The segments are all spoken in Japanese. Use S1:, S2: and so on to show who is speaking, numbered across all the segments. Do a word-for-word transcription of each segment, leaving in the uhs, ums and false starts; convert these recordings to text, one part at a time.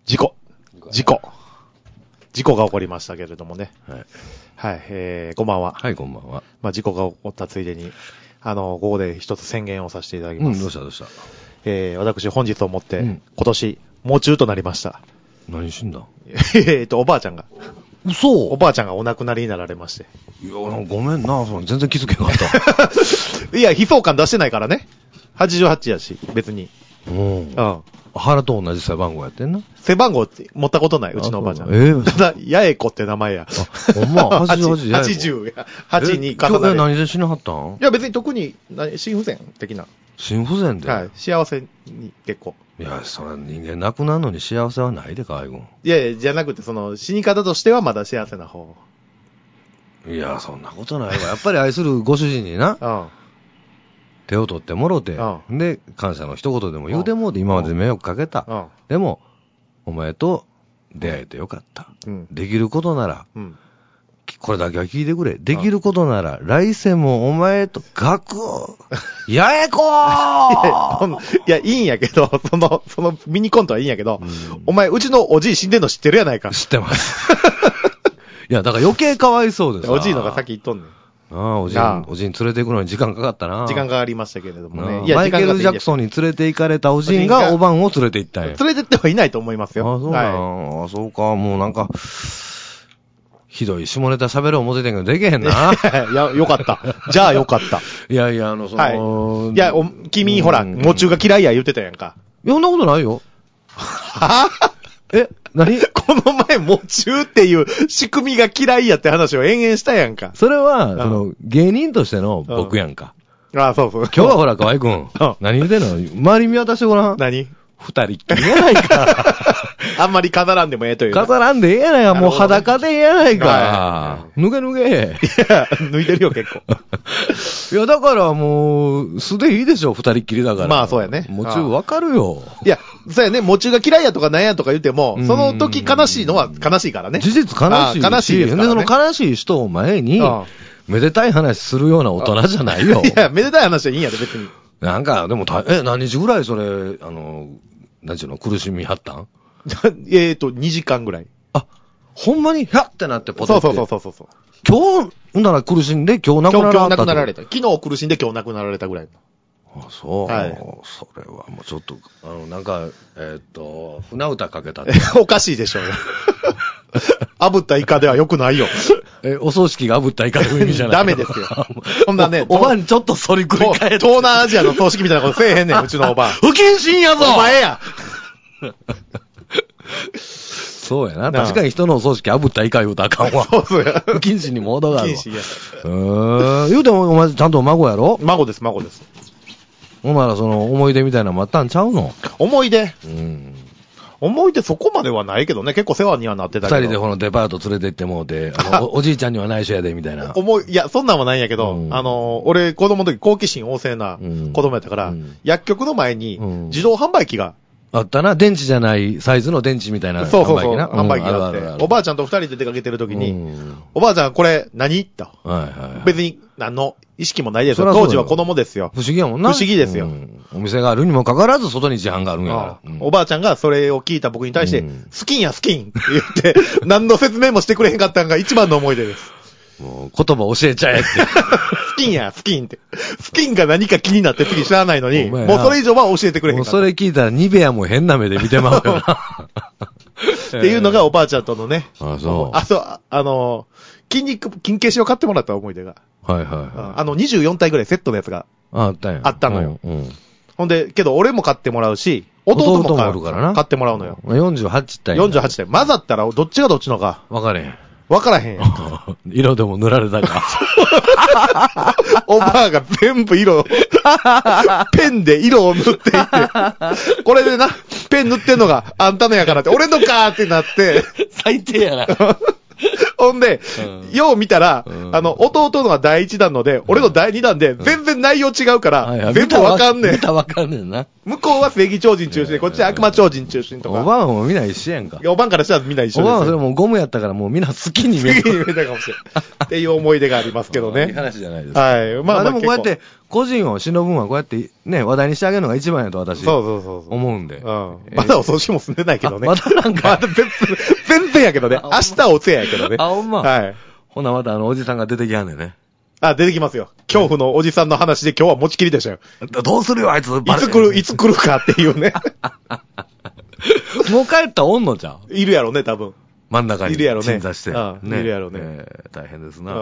S1: 事故。事故。事故が起こりましたけれどもね。
S2: はい。
S1: はい、えー、こんばんは。
S2: はい、こんばんは。
S1: まあ、事故が起こったついでに、あの、ここで一つ宣言をさせていただきます。
S2: うん、どうしたどうした。
S1: えー、私本日をもって、
S2: うん、
S1: 今年、喪中となりました。
S2: 何死んだ
S1: えっと、おばあちゃんが。
S2: 嘘
S1: おばあちゃんがお亡くなりになられまして。
S2: いや、ごめんな、その全然気づけなかっ
S1: た。いや、悲壮感出してないからね。はちじゅうはちやし、別に。
S2: うん。うん。原と同じ背番号やってんな。
S1: 背番号って持ったことない、うちのおばあちゃん。
S2: ええー。
S1: ただ、八重子って名前や。
S2: あ、ほんま、はちじゅうはち
S1: はちじゅうや。はちに重ね
S2: て。何で死なはったん？
S1: いや、別に特に、心不全的な。
S2: 心不全で？
S1: はい。幸せに結構。
S2: いや、それ人間亡くなるのに幸せはないで、海軍。
S1: いやいや、じゃなくて、その、死に方としてはまだ幸せな方。
S2: いや、そんなことないわ。やっぱり愛するご主人にな。うん。手を取ってもろて、うん、で、感謝の一言でも言うてもうて、今まで迷惑かけた。うん、でも、お前と出会えてよかった。うん、できることなら、うん、これだけは聞いてくれ。できることなら、うん、来世もお前と学を、やえこー
S1: いや、いいんやけど、その、そのミニコントはいいんやけど、うん、お前、うちのおじい死んでんの知ってるやないか。
S2: 知ってます。いや、だから余計かわいそうです。
S1: おじいのが先言っとんねん。
S2: ああ、おじいん、おじいに連れて行くのに時間かかったな。
S1: 時間かかりましたけれどもね。
S2: いや、マイケル・ジャクソンに連れて行かれたおじいがおばんを連れて行ったんや。
S1: 連れて行ってはいないと思いますよ。
S2: ああ、そうか、はい。あそうか、もうなんか、ひどい下ネタ喋る思ってたけどできへんな。
S1: いや、よかった。じゃあよかった。
S2: いやいや、あの、その、
S1: はい、いや、お君、ほら、喪中が嫌いや言ってたやんか。
S2: いや、そんなことないよ。
S1: はぁ
S2: え、何
S1: この前、喪中っていう仕組みが嫌いやって話を延々したやんか。
S2: それは、その、芸人としての僕やんか。
S1: ああ、そうそう。
S2: 今日はほら、河合くん。何言うてんの周り見渡してごらん。
S1: 何
S2: 二人っきりやないか。
S1: あんまり飾らんでもええという。
S2: 飾らんでええやないか。もう裸でええやないか。脱げ脱げ。
S1: いや、脱いでるよ、結構。
S2: いや、だからもう、素でいいでしょ、二人っきりだから。
S1: まあ、そうやね。
S2: もちろんわかるよ。
S1: いや、そうやね、喪中が嫌いやとかなんやとか言っても、その時悲しいのは悲しいからね。
S2: 事実悲しい。
S1: 悲しいですからね。
S2: で、その悲しい人を前に、めでたい話するような大人じゃないよ。
S1: いや、めでたい話はいいんやで、別に。
S2: なんか、でもた、え、何日ぐらいそれ、あの、何ちゅうの、苦しみはったん
S1: えーと、にじかんぐらい。
S2: あ、ほんまに、ひゃってなってポテト。
S1: そうそうそうそうそう。
S2: 今日、なら苦しんで今日亡くなられた。
S1: 今日亡くなられた。昨日苦しんで今日亡くなられたぐらい。
S2: あ、そう。
S1: はい。
S2: それはもうちょっと、あの、なんか、えー、っと、船歌かけたって。
S1: おかしいでしょうよ。炙ったイカでは良くないよ。
S2: え、お葬式が炙ったイカという意味じゃない。
S1: ダメですよ。そんなね、
S2: おばんちょっと反りくり返って。
S1: 東南アジアの葬式みたいなことせえへんねん、うちのおばん。
S2: 不謹慎やぞ
S1: お前や
S2: そうやな。確かに人のお葬式炙ったイカ言うたらあかんわ。
S1: そうそうや。
S2: 不謹慎にも程があるわ。
S1: 不謹慎や。
S2: うーん。言うてもお前ちゃんと孫やろ？
S1: 孫です、孫です。
S2: お前らその思い出みたいなのもあったんちゃうの？
S1: 思い出？
S2: うん。
S1: 思い出そこまではないけどね、結構世話にはなってたけど。
S2: 二人でこのデパート連れて行ってもうて、あのお、おじいちゃんには内緒やで、みたいな。
S1: 思い、いや、そんなんはないんやけど、うん、あの、俺、子供の時好奇心旺盛な子供やったから、うん、薬局の前に自動販売機が、
S2: あったな、電池じゃないサイズの電池みたいな販売機な。
S1: そうそうそう、販売機があって、うん、あるあるあるおばあちゃんと二人で出かけてる時に、うん、おばあちゃんこれ何と。
S2: はいはいはい、
S1: 別に何の意識もないですよ。当時は子供ですよ。
S2: 不思議やもんな。
S1: 不思議ですよ。うん、
S2: お店があるにもかかわらず外に自販があるんやから。
S1: うん、おばあちゃんがそれを聞いた僕に対して、うん、スキンやスキンって言って、何の説明もしてくれへんかったのが一番の思い出です。
S2: もう言葉教えちゃえって。
S1: スキンや、スキンって。スキンが何か気になって次知らないのに、もうそれ以上は教えてくれへんかった。
S2: もうそれ聞いたらニベアも変な目で見てまうよな。
S1: っていうのがおばあちゃんとのね。
S2: あ、そう。
S1: あ、そう、あの、筋肉、筋消しを買ってもらった思い出が。
S2: はいはいはい。
S1: あの、にじゅうよん体ぐらいセットのやつが。
S2: あったんや。
S1: あったのよ。
S2: うん。
S1: ほんで、けど俺も買ってもらうし、弟も買ってもらうのよ。
S2: よんじゅうはち体。
S1: よんじゅうはち体。混ざったらどっちがどっちのか。
S2: わかれへん。
S1: わからへんやんか。
S2: 色でも塗られたか。
S1: おばあが全部色を、ペンで色を塗っていって、これでな、ペン塗ってんのがあんたのやからって、俺のかーってなって、
S2: 最低やな。
S1: ほんで、うん、よう見たら、うん、あの、弟のが第一弾ので、俺の第二弾で、全然内容違うから、うん、全部わかんねん。
S2: 見たわかんねんな。
S1: 向こうは正義超人中心で、こっちは悪魔超人中心とか。
S2: おばんはもうみんな一緒やんか。
S1: おばんからしたらみんな一緒です。
S2: おばんはそれもうゴムやったからもうみんな好きに見え
S1: る。好きに見えたかもしれない。っていう思い出がありますけどね。
S2: いい話じゃないです
S1: か。はい。
S2: まあ、まあ、でもこうやって、 個人を忍ぶ分はこうやってね、話題にしてあげるのが一番やと私、
S1: そうそうそうそう。
S2: 思うんで。うん。
S1: まだお葬式も済んでないけどね。
S2: まだなんか。
S1: まだ別、全然やけどね。明日お通夜やけどね。
S2: あ、ほんま。
S1: はい。
S2: ほなまたあの、おじさんが出てきはんねんね。
S1: あ、出てきますよ。恐怖のおじさんの話で今日は持ちきりでしたよ。
S2: どうするよ、あいつ。い
S1: つ来る、いつ来るかっていうね。
S2: もう帰ったらおんのじゃん。
S1: いるやろね、多分。
S2: 真ん中に。
S1: いるやろね。
S2: 鎮座して。
S1: うん。いるやろね。
S2: えー、大変ですな。
S1: うん。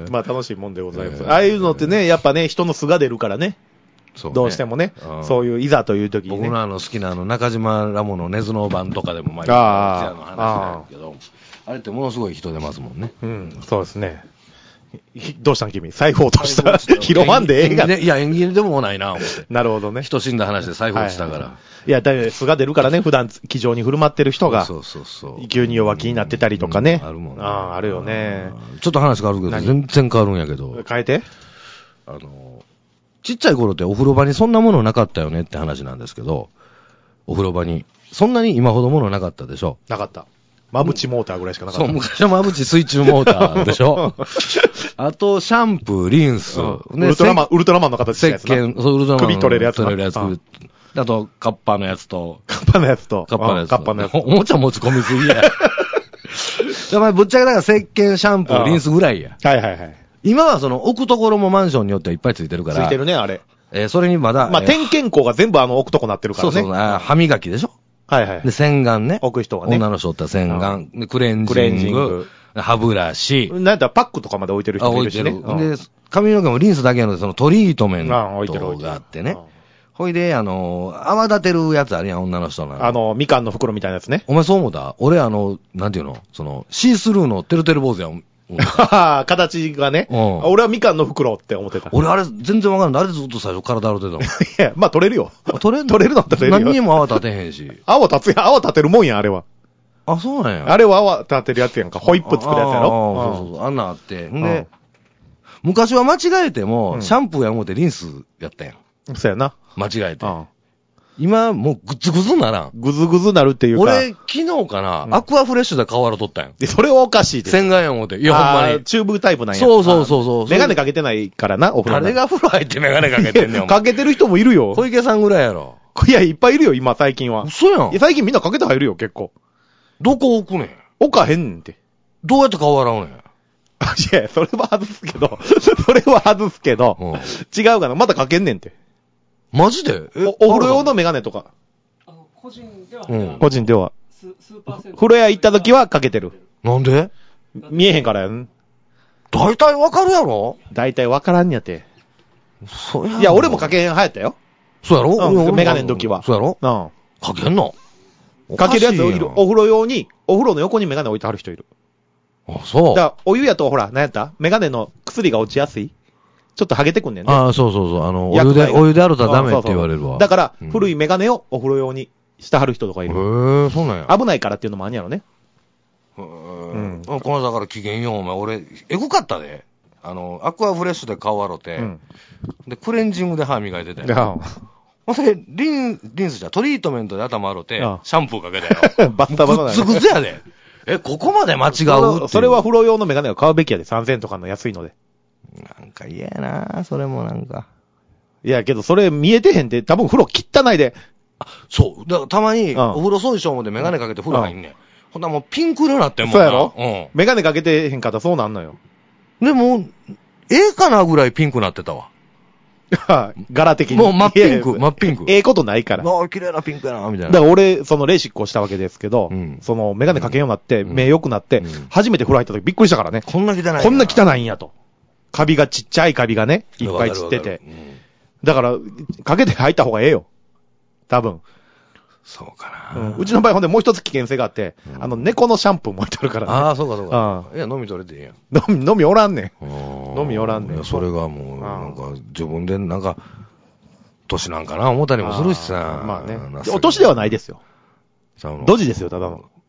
S1: まあ楽しいもんでございます。ああいうのってね、やっぱね、人の素が出るからね。そうね。どうしてもね。そういう、いざという時にね。
S2: 僕のあの好きなあの、中島ラモの根津の版とかでもまあ、ああ、の話なんですけど、あれってものすごい人出ますもんね。
S1: うん、そうですね。どうしたん君財布落とした拾わんでええが。
S2: いや、演技でもないな、思って。
S1: なるほどね。
S2: 人死んだ話で財布落ちたから。はいはい、
S1: いや、だいぶ素が出るからね、普段気丈に振る舞ってる人が。
S2: そうそうそう。
S1: 急に弱気になってたりとかね。
S2: うん、あるもんね。
S1: ああ、あるよね。
S2: ちょっと話変わるけど、全然変わるんやけど。
S1: 変えて
S2: あの、ちっちゃい頃ってお風呂場にそんなものなかったよねって話なんですけど、お風呂場に。そんなに今ほどものなかったでしょ？
S1: なかった。マブチモーターぐらいしかなかった。
S2: そう、昔はマブチ水中モーターでしょあと、シャンプー、リンス。うん、
S1: ね、ウルトラマン、ウルトラマンの形したやつな。
S2: 石鹸、そう、ウルトラマン。
S1: 首取れるやつ。
S2: 取れるやつ。あと、カッパのやつと。
S1: カッパのやつと。
S2: カッパのやつ。
S1: カッパのやつ。
S2: おもちゃ持ち込みすぎや。お前、ぶっちゃけだから石鹸、シャンプー、リンスぐらいや。
S1: はいはいはい。
S2: 今はその、置くところもマンションによってはいっぱいついてるから。
S1: ついてるね、あれ。
S2: えー、それにまだ。
S1: まあ、点検口が全部あの、置くとこなってるからね。
S2: そうそう、あ歯磨きでしょ？
S1: はいはい。
S2: で、洗顔ね。
S1: 置く人がね。
S2: 女の人おったら洗顔。で、クレンジング。クレンジング。歯ブラシ。
S1: なんだったらパックとかまで置いてる人もいるしね。
S2: 置いてる。で、髪の毛もリンスだけなので、そのトリートメントがあってね。ほいで、あの、泡立てるやつあるやん、女の人の。
S1: あの、みかんの袋みたいなやつね。
S2: お前そう思った？俺、あの、なんていうのその、シースルーのてるてる坊主やん。
S1: 形がね、うん。俺はみかんの袋って思ってた。
S2: 俺あれ全然わかんない。あれずっと最初体洗ってたもん。い
S1: や、まあ取れるよ。
S2: 取れる
S1: 取れるのって取れるよ。
S2: 何にも泡立てへんし。
S1: 泡立つや、泡立てるもんや、あれは。
S2: あ、そうなんや。
S1: あれは泡立てるやつやんか。ホイップ作るやつやろ。
S2: ああ、そうそうそう。あんなあって。んで、昔は間違えても、シャンプーや思ってリンスやったやん。
S1: そうやな。
S2: 間違えて。今、もうぐずぐずならん。
S1: ぐずぐずなるっていうか。
S2: 俺、昨日かな、うん、アクアフレッシュで顔洗っとったんやん。
S1: で、それはおかしいです。
S2: 洗顔や思って。いや、ほんまに。
S1: チューブタイプなんや。
S2: そうそうそうそう。
S1: メガネかけてないからな、お風呂。
S2: 誰が風呂入ってメガネかけてんねん。
S1: かけてる人もいるよ。
S2: 小池さんぐらいやろ。
S1: いや、いっぱいいるよ、今、最近は。
S2: 嘘やん。
S1: いや、最近みんなかけて入るよ、結構。
S2: どこ置くねん。
S1: 置かへんねんて。
S2: どうやって顔洗うねん。
S1: いや、それは外すけど、それは外すけど、うん、違うかな、またかけんねんて。
S2: マジで
S1: お、お風呂用のメガネとか。
S3: 個人では、
S1: うん、個人では。風呂屋行った時はかけてる。
S2: なんで
S1: 見えへんからやん。
S2: 大体わかるやろ
S1: 大体わからんやて。
S2: そうやろ。
S1: いや、俺もかけへん派やったよ。
S2: そうやろ、
S1: うん、メガネの時は。
S2: そうやろうん。かけんの
S1: かけるやついる。お風呂用に、お風呂の横にメガネ置いてある人いる。
S2: あ、そう。
S1: だから、お湯やとほら、何やったメガネの薬が落ちやすいちょっとハゲてくんねんね。
S2: ああ、そうそうそう。あの、お湯で、お湯で洗ったらダメって言われるわ。
S1: そうそうだから、うん、古いメガネをお風呂用にしてはる人とかいる。
S2: へぇそうなんや。
S1: 危ないからっていうのもあんやろね。
S2: へぇうん。このだから機嫌よ、お前。俺、エゴかったで。あの、アクアフレッシュで顔洗って、うん、で、クレンジングで歯磨いてたよ。ほんで、リン、リンスじゃ、トリートメントで頭洗って、シャンプーかけたよ。
S1: バッタバタだ
S2: よ。ぐつぐつやで。え、ここまで間違う？
S1: それは風呂用のメガネを買うべきやで。さんぜんえんとかの安いので。
S2: なんか嫌やなそれもなんか。
S1: いや、けどそれ見えてへんで、多分風呂汚いで。
S2: あ、そう。だからたまに、お風呂掃除しようもでメガネかけて風呂入んねん。うん、ほんならもうピンク色になってんもんな。
S1: そうやろうん。メガネかけてへんかったらそうなんのよ。
S2: でも、ええかなぐらいピンクなってたわ。
S1: 柄的に。
S2: もう真っピンク、真っピンク。
S1: ええことないから。
S2: ああ、綺麗なピンクやな、みたいな。
S1: だから俺、そのレーシックをしたわけですけど、うん、そのメガネかけんようになって、うん、目良くなって、うん、初めて風呂入った時びっくりしたからね。
S2: こんな汚い。
S1: こんな汚いんやと。カビがちっちゃいカビがね、いっぱい散ってて。うん、だから、かけて入った方がええよ。多分。
S2: そうかな、
S1: うん。うちの場合ほんでもう一つ危険性があって、うん、あの、猫のシャンプーも置いてあるからね。
S2: ああ、そうかそうか。いや、飲み取れていいやん。
S1: 飲み、飲みおらんねん。飲みおらんねん。
S2: それがもう、なんか、自分でなんか、年なんかな思ったりもするしさ。
S1: まあね。お年ではないですよ。ドジですよ、ただの。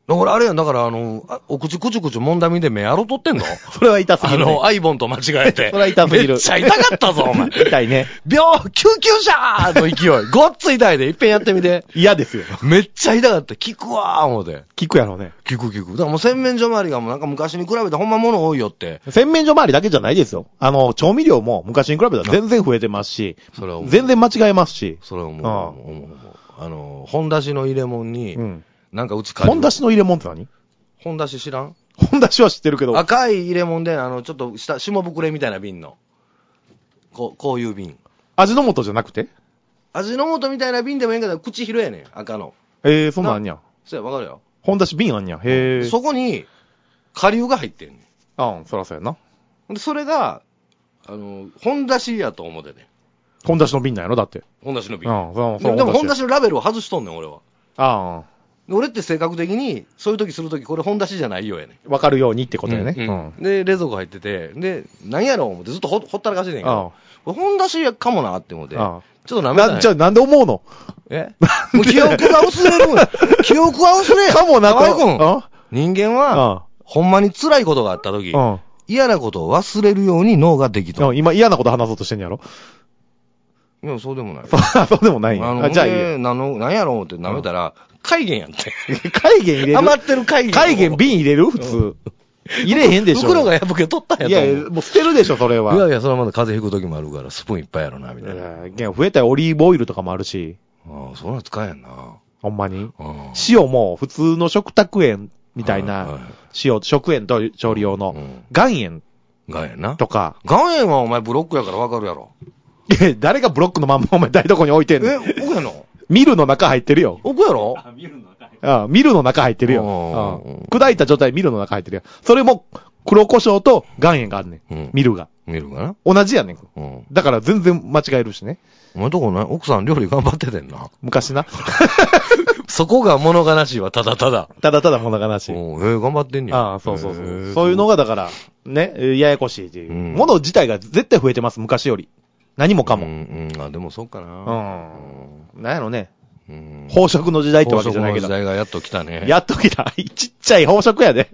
S2: だからあれやん、だからあの、お口くちゅくちゅもんだみで目あろとってんの
S1: それは痛すぎる、ね。
S2: あの、アイボンと間違えて。
S1: それは痛すぎる。
S2: めっちゃ痛かったぞ、お前。
S1: 痛いね。
S2: 病、救急車の勢い。ごっつ痛いで、いっぺんやってみて。
S1: 嫌ですよ。
S2: めっちゃ痛かった。効くわー、思うて。
S1: 効くやろね。
S2: 効く効く。だからもう洗面所周りがもうなんか昔に比べてほんま物多いよって。
S1: 洗面所周りだけじゃないですよ。あの、調味料も昔に比べたら全然増えてますし、
S2: それは
S1: 全然間違えますし。
S2: それはもう、思う。あの、本出しの入れ物に、うん、なんかうち
S1: 本出しの入れ物って何？
S2: 本出し知らん？
S1: 本出しは知ってるけど。
S2: 赤い入れ物で、あの、ちょっと下、下膨れみたいな瓶の。こう、こういう瓶。
S1: 味の素じゃなくて？
S2: 味の素みたいな瓶でもいいけど、口広やねん、赤の。
S1: ええー、そんなんあんにゃ。
S2: そうや、わかるよ。
S1: 本出し瓶あんにゃ。へえ。
S2: そこに、顆粒が入ってんねん。
S1: ああ、そらそうやな。
S2: で、それが、あの、本出しやと思うてね。
S1: 本出しの瓶なんやろだって。
S2: 本出しの瓶。
S1: ああ、そ
S2: でも、でも本出しのラベルを外しとんねん、俺は。
S1: ああ。
S2: 俺って性格的に、そういう時する時これ本出しじゃないよやね
S1: ん。わかるようにってことやね。
S2: うんうんうん、で、冷蔵庫入ってて、で、何やろう思ってずっと ほ, ほったらかしてんねんけど、本出しかもなって思って、ちょっとなめた
S1: な。じゃあなんで思うの？
S2: えもう記憶が薄れる。記憶は薄れ。
S1: かもな
S2: と。君、人間は、ほんまに辛いことがあった時、嫌なことを忘れるように脳ができと。
S1: 今嫌なこと話そうとしてんやろ？
S2: いや、そうでもない。
S1: そうでもないんや。
S2: あの、じゃあいいや。なの、何やろう思って舐めたら、海源やんって。
S1: 海源入れる？
S2: 余ってる海源。
S1: 海源瓶入れる普通。入れへんでしょ。
S2: 袋が破け取ったんやと思う。
S1: いや、もう捨てるでしょ、それは。
S2: いやいや、それはまだ風邪ひく時もあるから、スプーンいっぱいやろな、みたいな。
S1: いや、増えたらオリーブオイルとかもあるし。
S2: ああ、そんな使えんな。
S1: ほんまに。塩も普通の食卓塩みたいな、塩、食塩と調理用の、岩塩。
S2: 岩塩な。
S1: とか。
S2: 岩塩はお前ブロックやからわかるやろ。
S1: え、誰がブロックのまんまお前台所に置いてんの？
S2: え、奥やの？
S1: ミルの中入ってるよ。
S2: 奥やろ？
S3: あ、ミルの中入って
S1: る。ああ、ミルの中入ってるよ。砕いた状態でミルの中入ってるよ。それも黒胡椒と岩塩があるねん。うん、ミルが。
S2: ミルがな。
S1: 同じやねん。うん、だから全然間違えるしね。
S2: お前とこな、奥さん料理頑張っててんな。
S1: 昔な。
S2: そこが物悲しいわ、ただただ。
S1: ただただ物悲しい。
S2: えー、頑張ってんねや。
S1: ああ、そうそうそう。そういうのがだから、ね、ややこしいっていう。うん、もの自体が絶対増えてます、昔より。何もかも。
S2: うん、うん、あ、でもそうかな。
S1: うん。なんやろね。うん、飽食の時代ってわけじゃないけど。
S2: 飽食の時代がやっと来たね。
S1: やっと来た。ちっちゃい飽食やで。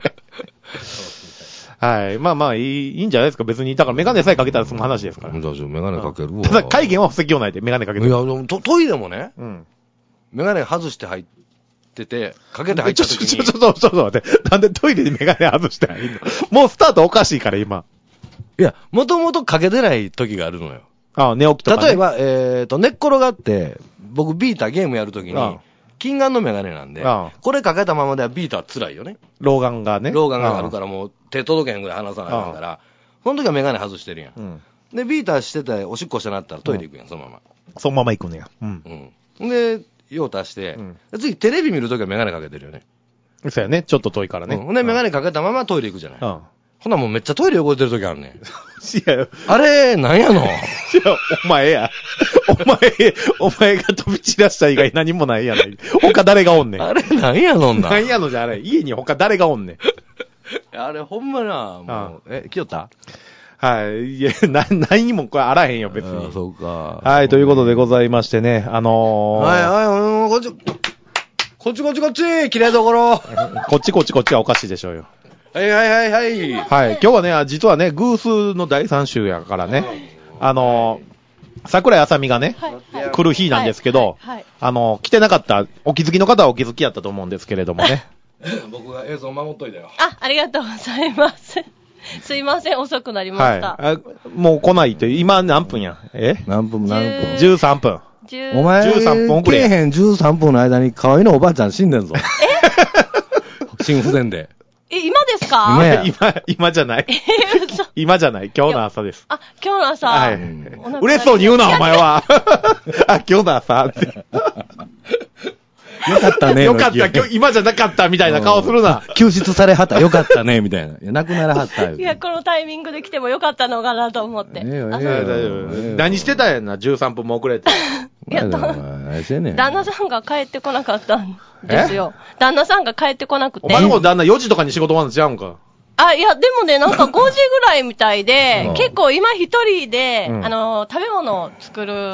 S1: はい。まあまあいい、いいんじゃないですか。別に。だからメガネさえかけたらその話ですから。
S2: じゃあ、メガネかけるわ。
S1: ただ、海源は防ぎようないで、メガネかけてる。
S2: いや、でもト、トイレもね。うん。メガネ外して入ってて、かけて入った時に。
S1: ちょ、ちょ、ちょ、ちょ、ちょっと待って。なんでトイレでメガネ外して入るの？もうスタートおかしいから、今。
S2: いや、もともとかけてない時があるのよ。
S1: ああ、寝起きとか、ね。
S2: 例えば、えっ、ー、と、寝っ転がって、僕ビーターゲームやるときに、近眼のメガネなんで、ああこれかけたままではビーター辛いよね。
S1: 老眼がね。
S2: 老眼があるからもう手届けへんぐらい離さないから、その時はメガネ外してるやん。うん、で、ビーターしてておしっこしてなったらトイレ行くやん、うん、そのまま。
S1: そのまま行くねや。うん。
S2: うん。で、用足して、うん、次テレビ見るときはメガネかけてるよね。
S1: そうやね。ちょっと遠いからね。
S2: うん。で、メガネかけたままトイレ行くじゃない。うん。ほなもうめっちゃトイレ汚れてるときあるねん。い
S1: や、
S2: あれ、なんやの？いや、
S1: お前や。お前、お前が飛び散らした以外何もないやない。他誰がおんねん。
S2: あれ、なんやのんだ。
S1: なんやのじゃあれ。家に他誰がおんねん。
S2: あれ、ほんまな、もう、え、来よった
S1: はい。いや、な、何にもこれあらへんよ、別に。
S2: あ、そうか。
S1: はい、ということでございましてね、あのー。
S2: はい、はい、こっち、こっちこっちこっち、綺麗どころ。
S1: こっちこっちこっちはおかしいでしょうよ。
S2: はいはいはいはい。
S1: はい。今日はね、実はね、偶数のだいさん週やからね、あのー、桜井あさみがね、はいはい、来る日なんですけど、はいはいはい、あのー、来てなかった、お気づきの方はお気づきやったと思うんですけれどもね。
S2: 僕が映像守っといたよ。
S4: あ、ありがとうございます。すいません、遅くなりました。
S1: はい。あ、もう来ないと、今何分やえ
S2: 何分何分 ?
S1: じゅうさんぷん。
S2: お前、じゅうさんぷん遅れ。来えへんじゅうさんぷんの間に可愛いのおばあちゃん死んでんぞ。え心不全で。
S4: え、今ですか？
S1: 今や。今、今じゃない。今じゃない。今日の朝です。
S4: あ、今日の朝。
S1: はい。嬉しそうに言うな、お前は。あ、今日の朝って。
S2: よかったね。
S1: よかった、今日、今じゃなかったみたいな顔するな。
S2: 救出されはった、よかったね、みたいな。いや、亡くならはった。
S4: いや、このタイミングで来てもよかったのかなと思って。ええ
S1: よ、ええよ、大丈夫。何してたんやんな、じゅうさんぷんも遅れて。
S4: いや、旦那さんが帰ってこなかったんですよ。旦那さんが帰ってこなくて。
S1: お前の方旦那よじとかに仕事終わるんちゃうんか。
S4: あ、いや、でもね、なんかごじぐらいみたいで、結構今一人で、うん、あの、食べ物を作る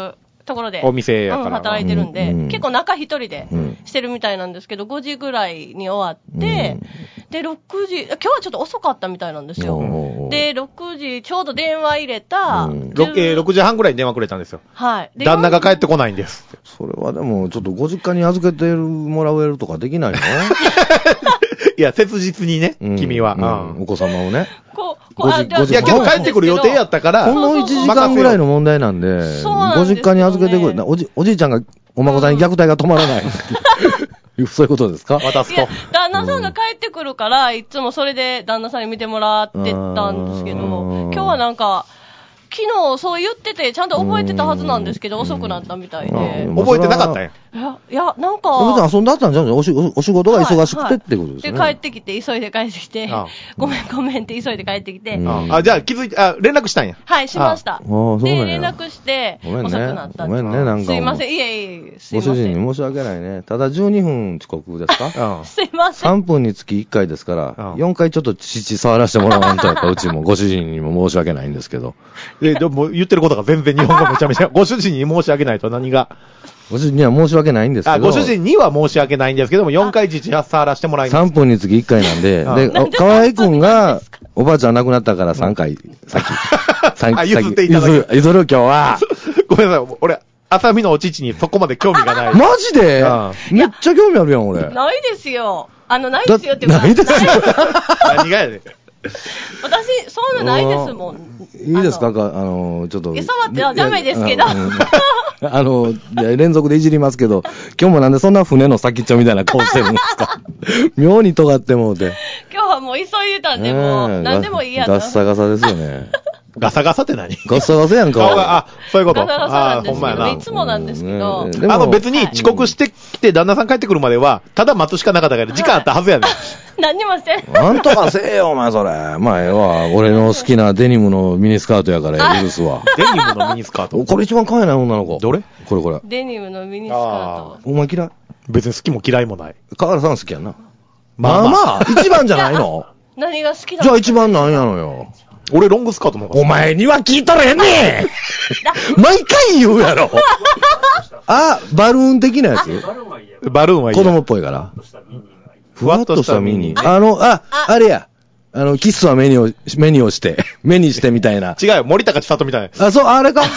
S4: ところで、
S1: お店やから、
S4: うん、働いてるんで、
S2: うん、
S4: 結構中一人でしてるみたいなんですけど、ごじぐらいに終わって、うん、で、ろくじ、今日はちょっと遅かったみたいなんですよ。で、ろくじ、ちょうど電話入れた、うん、
S1: ろく、えー、ろくじはんぐらいに電話くれたんですよ。
S4: はい。
S1: 旦那が帰ってこないんです。
S2: それはでも、ちょっとご実家に預けてもらえるとかできないの
S1: いや、切実にね、うん、君は、
S2: うんうん。お子様をね。
S4: こう、こう、
S1: いや、けど帰ってくる予定やったから。
S2: ほんのいちじかんぐらいの問題なんで、ご実家に預けてくれ。おじ、おじいちゃんが、お孫さんに虐待が止まらない。うん、そういうことですか？
S1: 渡すと。
S4: 旦那さんが帰ってくるから、いつもそれで旦那さんに見てもらってたんですけど、今日はなんか、昨日そう言ってて、ちゃんと覚えてたはずなんですけど、遅くなったみたいで。
S1: 覚えてなかったんや。
S4: いや、いや、なんか。
S2: 別に遊んだったんじゃないおし、お仕事が忙しくてってことですね。
S4: で、帰ってきて、急いで帰ってきて、ごめんごめんって急いで帰ってきて。
S1: あ、じゃあ気づいて、あ、連絡したんや。
S4: はい、しました。で、連絡して、遅くなった。
S2: ごめんね、なんか。
S4: すいません、いえいえ、すいません。
S2: ご主人に申し訳ないね。ただじゅうにふん遅刻ですか？
S4: すいません。
S2: さんぷんにつきいっかいですから、よんかいちょっと父触らせてもらわんとやったら、うちもご主人にも申し訳ないんですけど。
S1: え、でも言ってることが全然日本語めちゃめちゃ、ご主人に申し訳ないと何が。
S2: ご主人には申し訳ないんですけど。
S1: あ、ご主人には申し訳ないんですけども、よんかい父触らせてもらいます。
S2: さんぷんにつきいっかいなんで、で、河合くんが、おばあちゃん亡くなったからさんかい、さっき。
S1: さっき。譲っていただ
S2: く。譲る今日は。
S1: ごめんなさい、俺、浅見のお父にそこまで興味がない。
S2: マジでめっちゃ興味あるやん、俺。
S4: ないですよ。あの、ないですよって言う
S2: ないですよ。
S1: 何がやねん。
S4: 私、そういうのないですもん。
S2: いいですかあの、ちょっと。
S4: 触ってはダメですけど。
S2: あの、連続でいじりますけど、今日もなんでそんな船の先っちょみたいな顔してるんですか妙に尖ってもうて。
S4: 今日はもう急いでたんで、もう、何でもいいやつ。
S2: ガッサガサですよね。
S1: ガサガサって何？
S2: ガサガサやんか。
S1: 顔が、あ、そういうこと。
S4: ガサガサなんですけど、いつもなんですけど。
S1: あの別に遅刻してきて旦那さん帰ってくるまでは、ただ待つしかなかったから時間あったはずやねん。
S4: 何にもしてん。
S2: なんとかせえよ、お前それ。まあ、ええわ。俺の好きなデニムのミニスカートやから許すわ。
S1: デニムのミニスカート？
S2: これ一番可愛いな、女の子。
S1: どれ？
S2: これこれ。
S4: デニムのミニスカート。
S2: お前嫌い？
S1: 別に好きも嫌いもない。
S2: 河原さん好きやんな。まあまあ、一番じゃないの？
S4: 何が好きだ？
S2: じゃあ一番なんやのよ。
S1: 俺ロングスカートの方が。
S2: お前には聞いとれへんねん毎回言うやろあ、バルーン的なやつ？
S1: バルーンはいい。
S2: 子供っぽいから。ふわっとしたミニ。あの、あ、あれや。あの、キスは目にを、目にをして、目にしてみたいな。
S1: 違うよ、森高千里みたいな。
S2: あ、そう、あれか。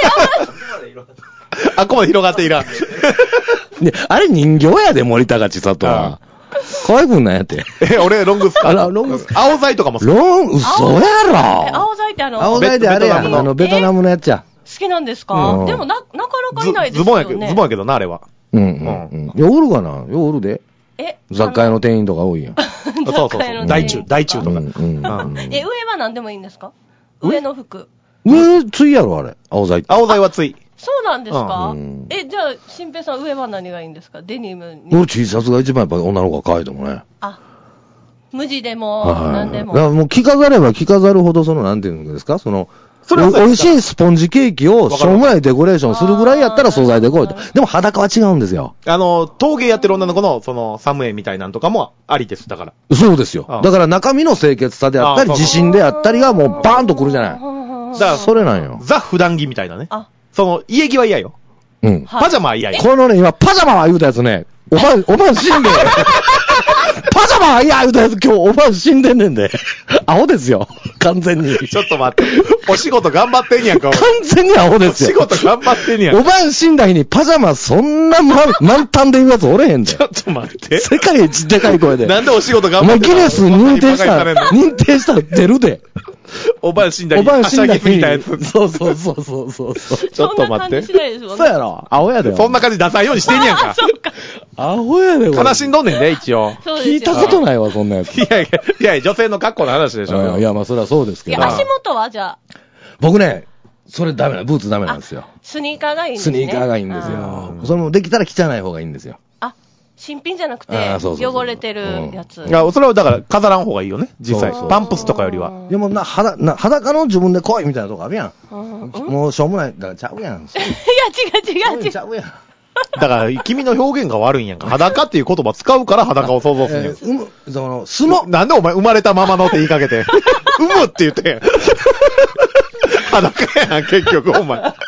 S1: あっこまで広がっていらん。
S2: ね、あれ人形やで、森高千里は。可愛くんなんやって。
S1: え、俺、ロングスカート。あ、ロングスカート。青材とかも好き。
S2: ロン、嘘やろ。
S4: 青材ってあの、
S2: 青材であれや、あの、ベトナムのやつや。
S4: 好きなんですか？でもな、なかなかいないですよね。
S1: ズボンやけど、ズボンやけどな、あれは。
S2: うん、うん。いや、おるかな？ようおるで。
S4: え
S2: 雑貨屋の店員とか多いやん。
S1: そうそうそう。大中、大中とか。
S4: え、上は何でもいいんですか？上の服。
S2: 上、ついやろ、あれ。青材。
S1: 青材はつい。
S4: そうなんですか？え、じゃあ、新平さん上は何がいいんですか？デニムに。
S2: 俺 T シャツが一番やっぱ女の子が可愛いと思うね。
S4: あ、無地でも、何でも。
S2: だからもう着飾れば着飾るほど、その、なんていうんですかその、美味しいスポンジケーキをしょうもないデコレーションするぐらいやったら素材でこいと。でも裸は違うんですよ。
S1: あの、陶芸やってる女の子の、その、サムエみたいなんとかもありです、だから。
S2: そうですよ。だから中身の清潔さであったり、自信であったりがもうバーンとくるじゃない。だから、それなんよ。
S1: ザ・普段着みたいなね。その、家着は嫌よ。
S2: うん。
S1: パジャマは嫌よ。
S2: このね、今、パジャマは言うたやつね、おばん、おばん死んで。パジャマは嫌言うたやつ今日おばん死んでんねんで。アホですよ。完全に。
S1: ちょっと待って。お仕事頑張ってんやんか。
S2: 完全にアホですよ。
S1: お仕事頑張ってんやん。
S2: おばん死んだ日にパジャマそんな満、満タンで言うやつおれへんで。
S1: ちょっと待って。
S2: 世界一でかい声で。
S1: なんでお仕事頑張ってんの？
S2: お前ギネス認定した、認定したら出るで。
S1: おばん死んだ
S2: 日に。おばん死んだ
S1: 日に。みたいなやつ。
S2: そうそうそうそうそう。
S1: ちょっと待って。
S2: そうやろ。アホやで。
S1: そんな感じ出さんようにしてんやんか。
S4: そうか。
S2: アホやで、
S1: 悲しんどんねんね、一応。
S2: 聞いたことないわ、そんなやつ。
S1: いやいや、いや、女性の格好の話でしょ。
S2: いや、まあ、それはそうですけど。
S4: 足元はじゃあ。
S2: 僕ね、それダメな、ブーツダメなんですよ。
S4: スニーカーがいいんですね。
S2: スニーカーがいいんですよ。それもできたら汚い方がいいんですよ。
S4: あ、新品じゃなくて、汚れてるやつ。
S1: いや、それはだから飾らん方がいいよね、実際。パンプスとかよりは。
S2: でもな、裸、な、裸の自分で来いみたいなとこあるやん。もうしょうもない、だからちゃうやん。い
S4: や、違う違う違う。
S2: ちゃうやん。
S1: だから、君の表現が悪いんやんか。裸っていう言葉使うから裸を想像するんやん。
S2: うむ、その、すの。
S1: なんでお前生まれたままのって言いかけて。うむって言ってん。裸やん、結局、お前。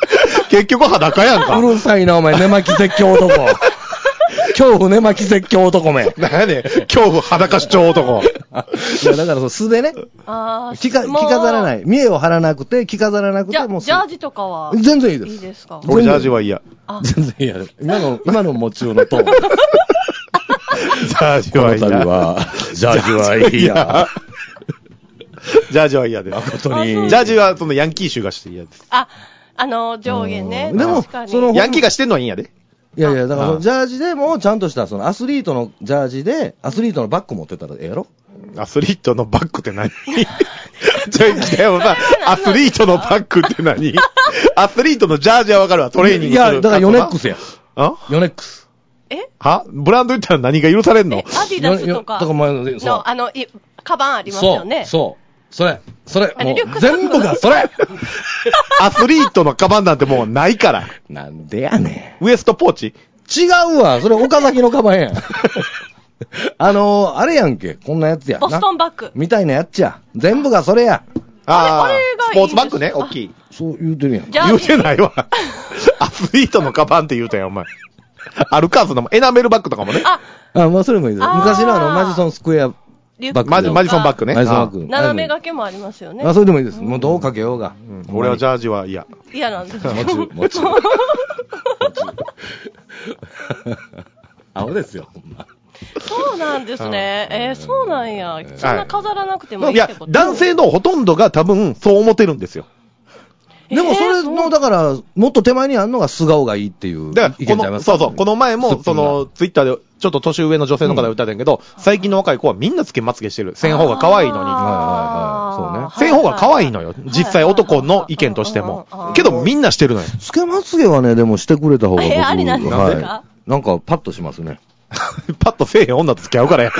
S1: 結局裸やんか。
S2: うるさいな、お前、寝巻き絶叫男。恐怖寝巻き絶叫男め。
S1: なんやねん、恐怖裸主張男。
S2: いや、だからそう、素でね。
S4: あ
S2: 着か、着飾らない。見栄を張らなくて、着飾らなくて、もう。
S4: ジャージとかは
S2: 全然いいです。
S4: いいですか。
S1: 俺ジャージは嫌。
S2: 全然嫌です。今の、今のもちろんのトーン。
S1: ジャージは嫌。
S2: ジャージは嫌。
S1: ジャージは嫌です。
S2: 誠に。
S1: ジャージはそのヤンキー臭がして嫌です。
S4: あ、あの、上下ね。
S2: でも、
S1: その、ヤンキーがしてんのはいいんやで。
S2: いやいや、だから、ジャージでも、ちゃんとした、その、アスリートのジャージで、アスリートのバッグ持ってたらええやろ？
S1: アスリートのバッグって何？ちょ、でもさ、アスリートのバッグって何？アスリートのジャージはわかるわ、トレーニングする。
S2: いや、だからヨネックスや。
S1: あ？
S2: ヨネックス。
S4: え？
S1: は？ブランド言ったら何が許されんの？
S4: アディダスとか。
S2: だから前の、そう。
S4: あの、い、カバンありますよね。
S2: そう。それ、それ、もう全部がそれ
S1: アスリートのカバンなんてもうないから。
S2: なんでやね
S1: ん。ウエストポーチ？
S2: 違うわ。それ岡崎のカバンやん。あのー、あれやんけ。こんなやつや。
S4: ボストンバッグ。
S2: みたいなやっちゃ。全部がそれや。
S1: ああ、あれがいい。スポーツバッグね、大きい。
S2: そう言うてるやん。
S1: 言うてないわ。アスリートのカバンって言うたやん、お前。アルカーズのエナメルバッグとかもね。
S2: あ、あ、まあそれもいいです。昔のあの、マジソンスクエア。
S1: バッグマジ、マジソンバッグね。
S2: マジソンバッグ。
S4: 斜め掛けもありますよね。
S2: あ、それでもいいです。もうどうかけようが。
S1: うん、俺はジャージは嫌。
S4: 嫌なんですよ。
S2: もち、もち。青ですよ、ほんま。
S4: そうなんですね。えー、そうなんや。そんな飾らなくてもいいってこと？
S1: いや、男性のほとんどが多分そう思ってるんですよ。
S2: でもそれの、だから、もっと手前にあるのが素顔がいいっていう意見ちゃいますか。
S1: この、そうそう、この前も、その、ツイッターで、ちょっと年上の女性の方が言ったんだけど、うん、最近の若い子はみんなつけまつげしてる。せん方が可愛いのに。はいはいはい。そうね。せん方が可愛いのよ。実際男の意見としても。けどみんなしてるのよ。
S2: つけまつげはね、でもしてくれた方が僕。
S4: え、ありなんですか？
S2: はい。なんかパッとしますね。
S1: パッとせえへん女と付き合うからや。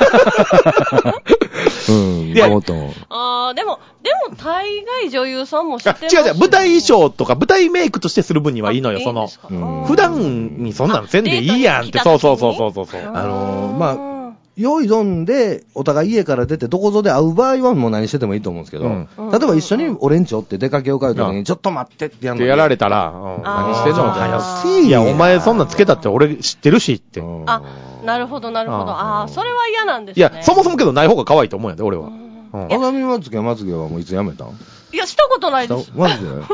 S2: うん、いや、
S4: ああ、でも、でも、大概女優さんも知ってます、
S1: ね。違う違う、舞台衣装とか舞台メイクとしてする分にはいいのよ、その。普段にそんなんせんでいいやんって。そうそうそうそうそう。
S2: あのー、まあ、用意どんで、お互い家から出て、どこぞで会う場合はもう何しててもいいと思うんですけど、うん、例えば一緒に俺んちおって出かけようかいうときに、うん、ちょっと待ってってやんの。
S1: ってやられたら、うん、何してんの早すぎ。いや、お前そんなんつけたって俺知ってるしって。
S4: あ、なるほどなるほど。ああ、それは嫌なんですね。
S1: いや、そもそもけどない方が可愛いと思うんやで、俺は。
S2: あがみまつげまつげはもういつやめたん？
S4: いや、したことないです。
S2: マジで？
S4: うん、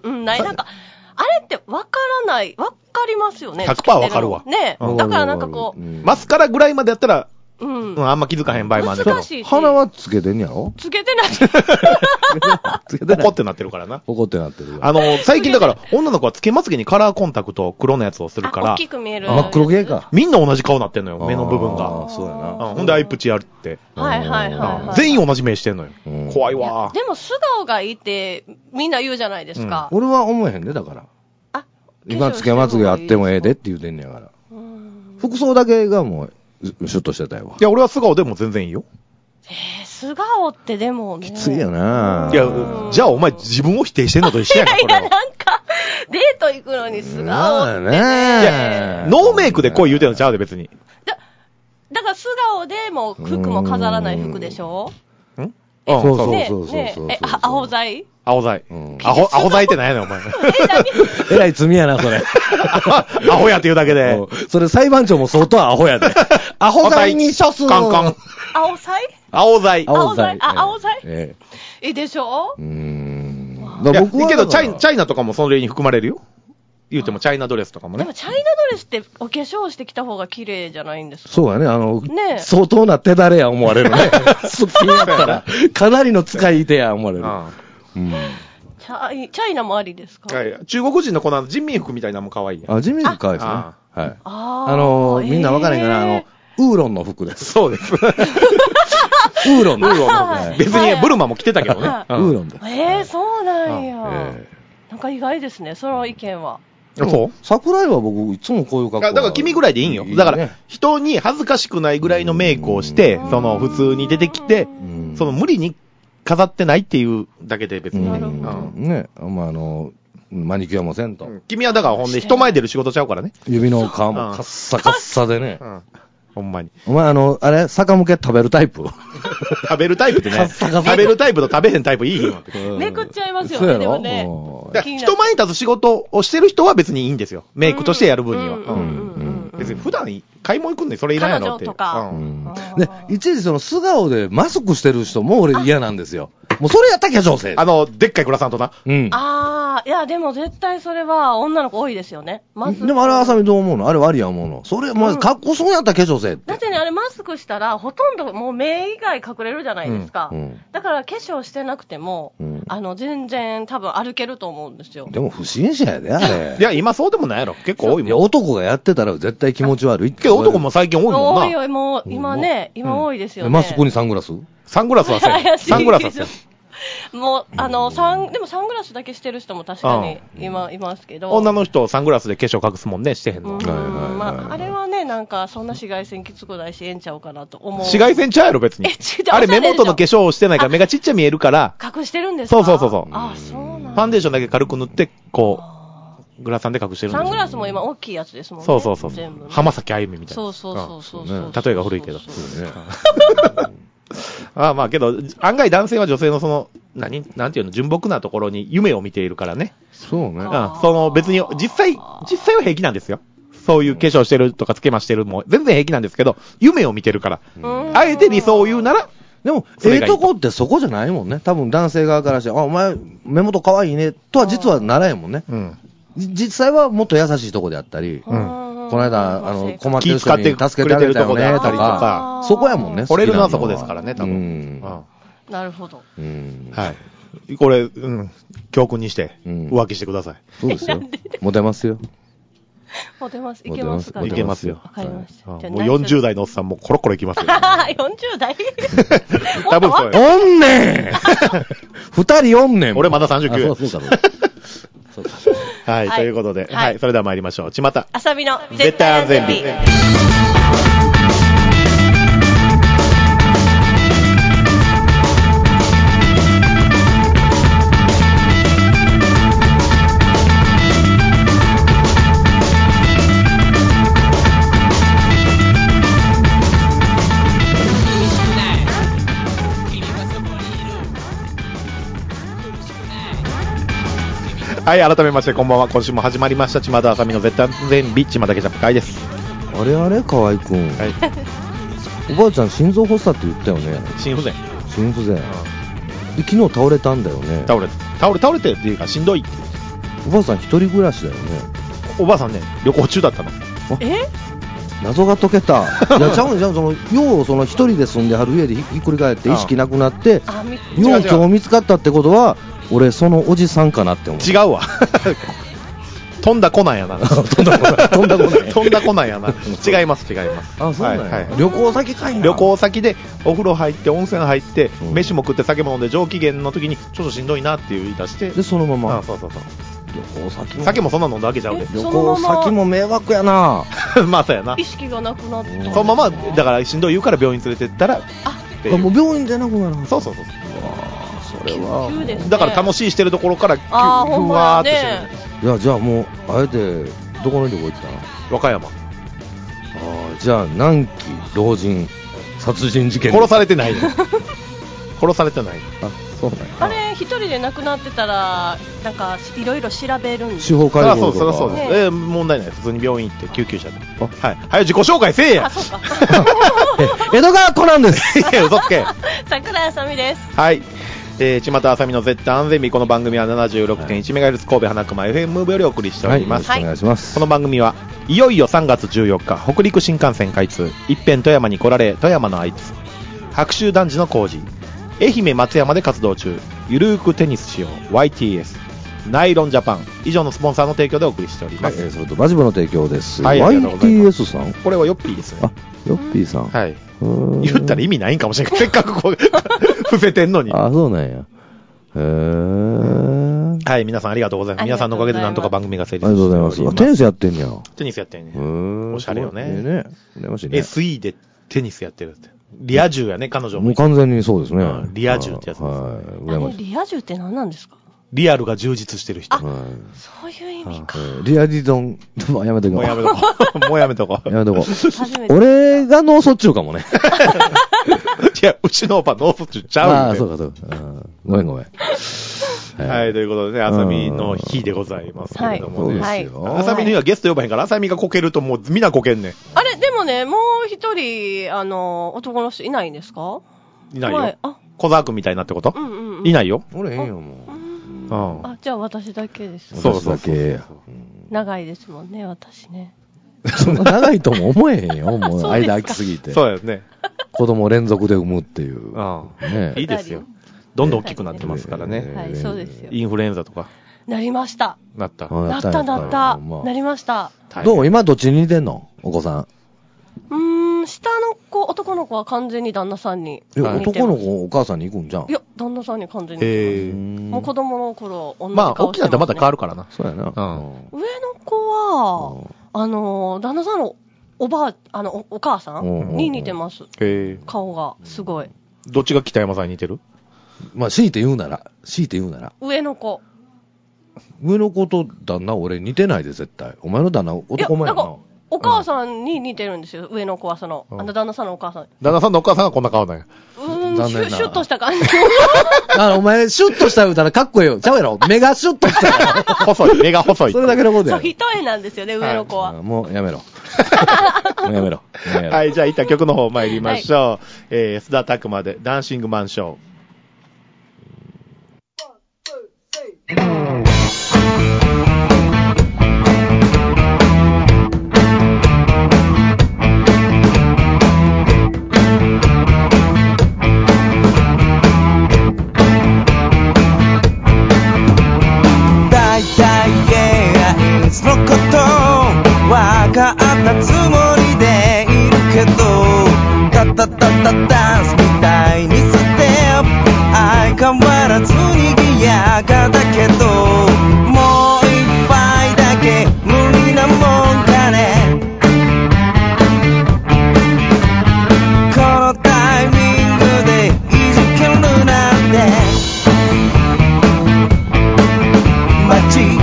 S4: うん、ない。なんか、あれってわからない、わかりますよね。
S1: ひゃくパーセント わかるわ。
S4: ねえ。だからなんかこう。
S1: マスカラぐらいまでやったら、
S4: うん、
S1: うん、あんま気づかへん場合もあるけど。
S4: 難しい。
S2: 鼻はつけてんやろ？
S4: つけてない。
S1: つけてない。ポコってなってるからな。
S2: ポコってなってる。
S1: あの、最近だから、女の子はつけまつげにカラーコンタクト黒のやつをするから。
S4: 大きく見える。
S2: 真っ黒系か。
S1: みんな同じ顔なってんのよ、目の部分が。
S2: ああ、そうやな。
S1: ほんでアイプチやるって。
S4: はいはいはい。
S1: 全員同じ目してんのよ。怖いわ。
S4: でも素顔がいいってみんな言うじゃないですか。
S2: 俺は思えへんで、だから。あ、今つけまつげあってもええでって言うてんねやから。服装だけがもう、シュッとしてたよ。
S1: いや、俺は素顔でも全然いいよ。
S4: えー、素顔ってでもね。
S2: きついよな。
S1: いや、じゃあお前自分を否定してんのと一緒やな、これは。
S4: いや、なんか、デート行くのに素顔ってね。い
S1: や、ノーメイクで恋言うてんのちゃうで、別に。
S4: だ、だから素顔でも服も飾らない服でしょ？
S1: ん？そう
S2: そうそうそう。
S4: え、青剤？
S1: 青剤。アホ、アホ剤って何やねん、お前。
S2: えらい罪やな、それ。
S1: アホやって言うだけで。
S2: それ裁判長も相当アホやで。アホ剤に処す。
S1: カンカン。
S4: 青剤？
S1: 青剤。
S4: 青剤。あ、青剤？ええ。でしょ？
S2: うーん。
S1: 僕はけど、チャイナ、チャイナとかもそれに含まれるよ。言うてもチャイナドレスとかもね。
S4: でもチャイナドレスってお化粧してきた方が綺麗じゃないんですか？
S2: そうやね。あの、ね、相当な手だれや思われるね。すっぴんやったら、かなりの使い手や思われる。
S4: うん、チャイ、チャイナもありですか？
S1: はい。中国人のこの人民服みたいなのも可愛い。
S2: あ、人民服可愛いですね。はい。あ, あのー、みんなわからへんかな、あの、ウーロンの服です。
S1: そうです。ウ
S2: ーロンの。
S1: ウーロンの。別にブルマも着てたけどね。
S2: ウーロンです。
S4: えー、そうなんや。なんか意外ですね、その意見は。
S2: そう桜井は僕、いつもこういう格好。
S1: だから君ぐらいでいいんよ。だから、人に恥ずかしくないぐらいのメイクをして、その、普通に出てきて、その、無理に飾ってないっていうだけで別にね。
S2: ね。まあ、あの、マニキュアもせんと。
S1: 君はだからほんで人前出る仕事ちゃうからね。
S2: 指の皮もカッサカッサでね。
S1: ほんまに。
S2: お前あの、あれ坂向け食べるタイプ
S1: 食べるタイプってね、食べるタイプと食べへんタイプいいよ。
S4: めくっちゃいますよね、でもね。
S1: 人前に立つ仕事をしてる人は別にいいんですよ。メイクとしてやる分には。別に普段買い物行くんでそれいらんやろって。
S4: 彼女とか。
S2: で、一時その素顔でマスクしてる人も俺嫌なんですよ。もうそれやったら化粧せ。
S1: あの、でっかいグラサンとな。
S2: うん。
S4: ああ、いや、でも絶対それは女の子多いですよね。マスク。
S2: でもあれはあさみどう思うの？あれはありや思うの？それ、まず格好そうやったら化粧せって。
S4: だってね、あれマスクしたらほとんどもう目以外隠れるじゃないですか。うんうん、だから化粧してなくても、うん、あの、全然多分歩けると思うんですよ。
S2: でも不審者やで、あれ。
S1: いや、今そうでもないやろ。結構多いもん。いや、
S2: 男がやってたら絶対気持ち悪いって。
S1: けど男も最近多いもんな。
S4: 多いよ、もう、今ね、うん、今多いですよね。
S2: マスクにサングラス？
S1: サングラスはせん。サングラスはせん。
S4: もう、あの、サン、でもサングラスだけしてる人も確かに今、いますけど。
S1: 女の人、サングラスで化粧隠すもんね、してへんの。
S4: うん、まあ、あれはね、なんか、そんな紫外線きつくないし、ええんちゃうかなと思う。
S1: 紫外線ちゃうやろ、別に。え、違う。あれ、目元の化粧をしてないから、目がちっちゃ見えるから。
S4: 隠してるんですか？
S1: そうそうそうそう。
S4: あ、そうなんだ。
S1: ファンデーションだけ軽く塗って、こう、グラサンで隠してるんですよ。
S4: サングラスも今、大きいやつですもんね。
S1: そうそうそう。全部。浜崎あゆみみたいな。
S4: そうそうそうそう。
S1: 例えが古いけど。そうね。ああまあけど、案外男性は女性のその、何、なんていうの、純朴なところに夢を見ているからね。
S2: そうね。うん。
S1: その別に、実際、実際は平気なんですよ。そういう化粧してるとかつけましてるも全然平気なんですけど、夢を見てるから。あえて理想を言うなら、
S2: でも、ええとこってそこじゃないもんね。多分男性側からして、あ、お前、目元可愛いね、とは実はならへんもんね。うん。実際はもっと優しいとこであったり、うん。この間、あの、困ってる人に助けてあげたよね、とか、そこやもんね。
S1: 惚れるのはそこですからね、多分。うん。
S4: なるほど。
S1: うん。はい。これ、うん、教訓にして、浮気してください。
S2: そうですよ。モテますよ。
S4: モテます。いけますか？
S1: いけますよ。
S4: わかりました。も
S1: うよんじゅう代のおっさんもコロコロいきますよ。
S4: よんじゅう代
S1: 多分そう
S2: よ。おんねん二人おんねん。
S1: 俺まださんじゅうきゅう。
S2: そうか、そうか。
S1: はい、ということで、はい、それでは参りましょう。ちまた。
S4: あさみの
S1: 絶対安全日。はい、改めましてこんばんは。今週も始まりました巷あさみの絶対安全日、巷ケチャップ会です。
S2: あれあれ河合くん、はい、おばあちゃん心臓発作って言ったよね。
S1: 心不全
S2: 心不全、うん、で昨日倒れたんだよね。
S1: 倒れ倒れ倒れてっていうかしんどいって。
S2: おばあさん一人暮らしだよね。
S1: おばあさんね、旅行中だったの。
S4: え
S2: 謎が解けた。いやちゃうんじゃん、そのようその一人で住んではる家でひっくり返って意識なくなって、よう今日見つかったってことは俺そのおじさんかなって思う。
S1: 違うわ。飛んだこなんやな。
S2: 飛んだこなん。飛んだこなんや。
S1: 飛んだこなんやな。違います違います。
S2: あ、そうなんや、はいはい。旅行先かいな。
S1: 旅行先でお風呂入って温泉入って、うん、飯も食って酒も飲んで上機嫌の時にちょっとしんどいなって言い出して。
S2: でそのまま。
S1: あ、そうそうそう。
S2: 旅行先も
S1: 酒もそんな飲んだわけちゃうで。
S2: 旅行先も迷惑やな。
S1: まあそうやな。
S4: 意識がなくなって。
S1: そのままだからしんどい言うから病院連れてったら。
S2: あ、もう病院出なくなる。
S1: そうそうそう。
S2: それは、
S4: ね、
S1: だから楽しいしてるところから急にわーってしてる、ね、
S2: いやじゃあもうあえてどこの旅行行ったの？
S1: 和歌山。あ
S2: あ、じゃあ南紀老人殺人事件。
S1: 殺されてないね。殺されてない。
S2: あ、そうなんや。
S4: あれ一人で亡くなってたらなんかいろいろ調べるんです。
S2: 司法解剖とか。
S1: そうそうそうです、ね。えー、問題ない。普通に病院行って救急車で。はい。はい、自己紹介せえや。
S4: あ、そうか。
S2: 江戸川コナンです。
S1: いや嘘つけ。
S4: 桜井あさみです。
S1: はい。えー、巷あさみの絶対安全日。この番組は ななじゅうろくてんいちメガヘルツ 神戸花熊 エフエム ムーブよりお送りしております。
S2: はい、お願いします。
S1: この番組はいよいよさんがつじゅうよっか北陸新幹線開通、一遍富山に来られ富山のあいつ、白州男児の工事、愛媛松山で活動中、ゆるーくテニスしよう ワイティーエス、 ナイロンジャパン以上のスポンサーの提供でお送りしております。
S2: はい、えー、それとマジブの提供です。
S1: はい、
S2: ワイティーエス さん、
S1: これはヨッピーですね。
S2: あ、ヨッピーさん。
S1: はい。言ったら意味ないんかもしれない。せっかくこう伏せてんのに。
S2: あ、そうなんや。へー。
S1: はい、皆さんありがとうございます。皆さんのおかげでなんとか番組が成立しております。
S2: ありがとうございます。テニスやってんねや。
S1: テニスやってんね。
S2: ん。
S1: おしゃれよね。
S2: ええね。羨ましいね。
S1: エスイー でテニスやってるって。リア充やね、彼女も。
S2: もう完全にそうですね。
S1: うん、リア充ってやつです。
S2: はい。羨ましい。
S4: リア充って何なんですか？
S1: リアルが充実してる人。
S4: そういう意味か。
S2: リアリドン、もうやめとこう。
S1: もうやめとこう。もうやめとこう。
S2: やめとこう。俺が脳卒中かもね。
S1: いや、うちのおば脳卒中ちゃうんで。
S2: ああ、そうかそうか。ごめんごめん。
S1: はい、ということでね、あさみの日でございますけれどもね。
S2: はい。
S1: あさみの日はゲスト呼ばへんから、あさみがこけるともうみんなこけんねん。
S4: あれ、でもね、もう一人、あの、男の人いないんですか？
S1: いないよ。小沢くんみたいなってこと？
S4: うんうん。
S1: いないよ。
S2: 俺へんよ、も
S4: う。あ、じゃあ私だけです。
S2: そうそうそう。
S4: 長いですもんね、私ね。
S2: そんな長いとも思えへんよ、もう間空きすぎて。
S1: そうですね。
S2: 子供連続で産むっていう。
S1: いいですよ。どんどん大きくなってますからね。
S4: はい、そうですよ。
S1: インフルエンザとか。
S4: なりました。
S1: なった。
S4: なったなった。なりました。
S2: どう今どっちに似てんのお子さん。
S4: うーん、下の子、男の子は完全に旦那さんに。
S2: いや、男の子お母さんに行くんじゃん。
S4: いや、旦那さんに完全に行きます。もう子供の頃、同じ顔してます、ね。
S1: まあ、大きなってまた変わるからな。
S2: そうやな。
S4: 上の子は、あの、旦那さんのおばあ、あの、お母さんに似てます。顔が、すごい。
S1: どっちが北山さんに似てる？
S2: まあ、強いて言うなら、強いて言うなら。
S4: 上の子。
S2: 上の子と旦那俺似てないで、絶対。お前の旦那男前やな。
S4: お母さんに似てるんですよ、上の子は、その、あの旦那さんのお母さん。
S1: 旦那さんのお母さんがこんな顔なんや。
S4: うーん、シュッ、シュッとした感じ。
S2: あ、お前、シュッとした言うたらかっこいいよ。ちゃうやろ。目がシュッとしたら。
S1: 細い、目が細い。
S2: それだけのことや。
S4: そう、一重なんですよね、上の子は。
S2: もうやめろ。もうやめろ。
S1: はい、じゃあ一旦曲の方参りましょう。えー、須田拓磨で、ダンシングマンショー。
S5: 分かったつもりでいるけどタタタタダンスみたいにステップ相変わらずにぎやかだけどもう一杯だけ無理なもんかねこのタイミングでいじけるなんてマジ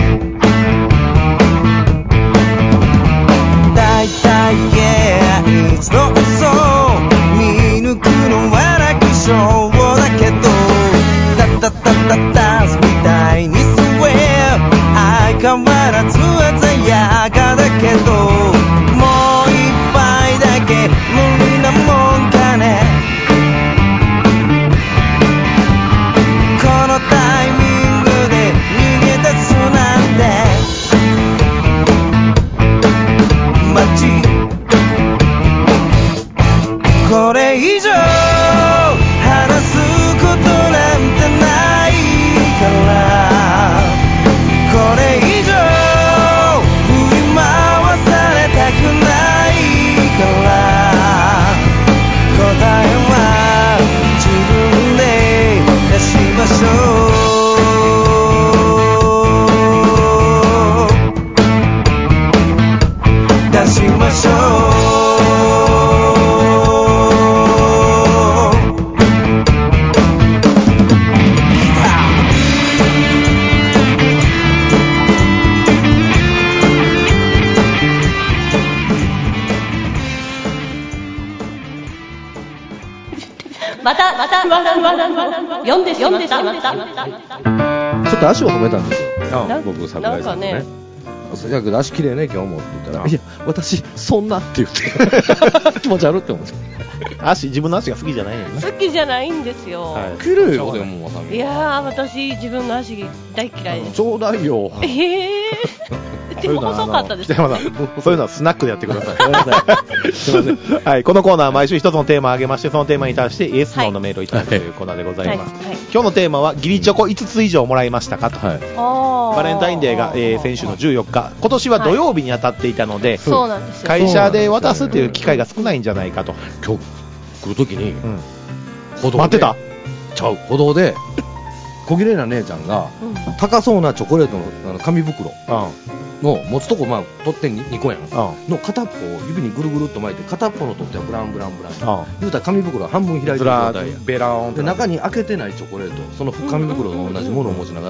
S5: そうそう見抜くのは楽勝負だけどタタタタダンスみたいにスウェー相変わらず鮮やかだけどもう一杯だけ無理なもんかねこのタイミングで逃げ出すなんてマジこれ以上話すことなんてないからこれ以上振り回されたくないから答えは自分で出しましょう出しましょう
S4: また、また、また、また、また、読んでしまった。
S2: ちょっと足を褒めたんですよ。僕、桜井さんのね。いやけど足綺麗ね今日もって言ったら、いや私そんなって言って気持ち悪って思うんですよ。
S1: 足自分の足が好きじゃないよね。
S4: 好きじゃないんですよ。
S2: はい、綺麗よでも。
S4: いやー私自分の足大嫌いです。
S2: ちょうだいよ。
S4: ええー。でも細かったです。
S1: そういうのはスナックでやってください。ごめんなさい。すみません。はい、このコーナーは毎週一つのテーマを挙げまして、そのテーマに対してイエスノーのメールをいただくというコーナーでございます。はいはい、今日のテーマは義理チョコいつつ以上もらいましたかと。はい、バレンタインデーが、えー、先週のじゅうよっか、今年は土曜日に当たっていたので、
S4: そうなんですよ。
S1: 会社で渡すという機会が少ないんじゃないかと。
S2: 今日来るときに、うん、
S1: 歩道で待ってた
S2: ちゃう歩道で小綺麗な姉ちゃんが、うん、高そうなチョコレート の, あの紙袋の持つとこ、まあ、取って 2, 2個やん、うん、の片っぽを指にぐるぐるっと巻いて片っぽの取ってはブランブランブラン、うん、言うたら紙袋半分開いてる状態や
S1: ベラーン
S2: で中に開けてないチョコレートその紙袋と同じものを持ちながら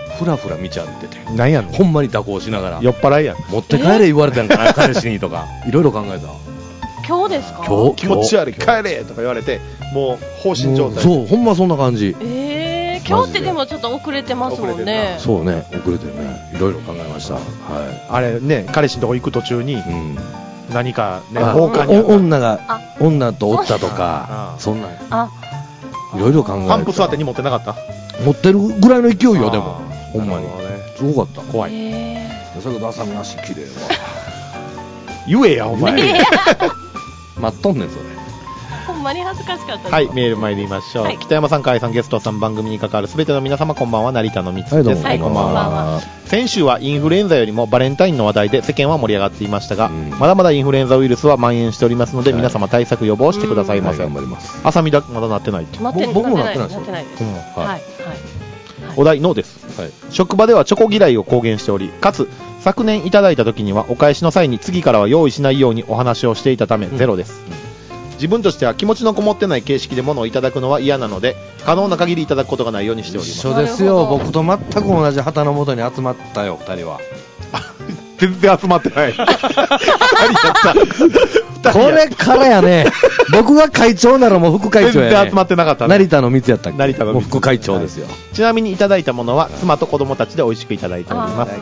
S2: ふらふら見ちゃってて。
S1: なんやねん。
S2: ほんまに蛇行しながら。
S1: 酔っ払いやん。
S2: 持って帰れ言われたんかな、彼氏にとか。いろいろ考えた。
S4: 今日ですか？
S2: 今日
S1: 気持ち悪い、帰れとか言われて、もう放心状態。
S2: そう、ほんまそんな感じ。
S4: えー、今日ってでもちょっと遅れてますもんね。
S2: そうね、遅れてるね。いろいろ考えました。はい。
S1: あれね、彼氏のとこ行く途中に、何かね、
S2: 放火に女が、女とおったとか、そんなん。あ、いろいろ考えた。
S1: パンプ座ってに持ってなかった？
S2: 持ってるぐらいの勢いよ、でも。ほんまに。すごかった。
S1: 怖い。
S2: それがダサみ足綺麗わ。
S1: 言えや、お前。
S2: 待っとんねん、それ。
S4: ほんまに恥ずかしかった。
S1: はい、メール参りましょう。はい、北山さん、河合さん、ゲストさん、番組に関わるすべての皆様、こんばんは、成田のみつです。
S2: はい、こんばんは。
S1: 先週はインフルエンザよりもバレンタインの話題で世間は盛り上がっていましたが、うん、まだまだインフルエンザウイルスは蔓延しておりますので、はい、皆様対策予防してくださいませ。
S2: はい、頑張ります。
S1: あさみだまだなってないって。
S2: 僕もなってないですよ。
S4: はい。はい。
S1: お題、ノーです、はい。職場ではチョコ嫌いを公言しており、かつ、昨年いただいた時にはお返しの際に次からは用意しないようにお話をしていたため、ゼロです。うんうん、自分としては気持ちのこもってない形式で物をいただくのは嫌なので、可能な限りいただくことがないようにしております。
S2: 一緒ですよ。僕と全く同じ旗の下に集まったよ、二人は。
S1: 全然集まってない。
S2: これからやね。僕が会長ならもう副会長やね。
S1: 全然集まってなかったね。
S2: 成田の蜜やったっけ？
S1: 成田の蜜。
S2: 副会長ですよ。
S1: ちなみにいただいたものは妻と子供たちで美味しくいただいております。はい。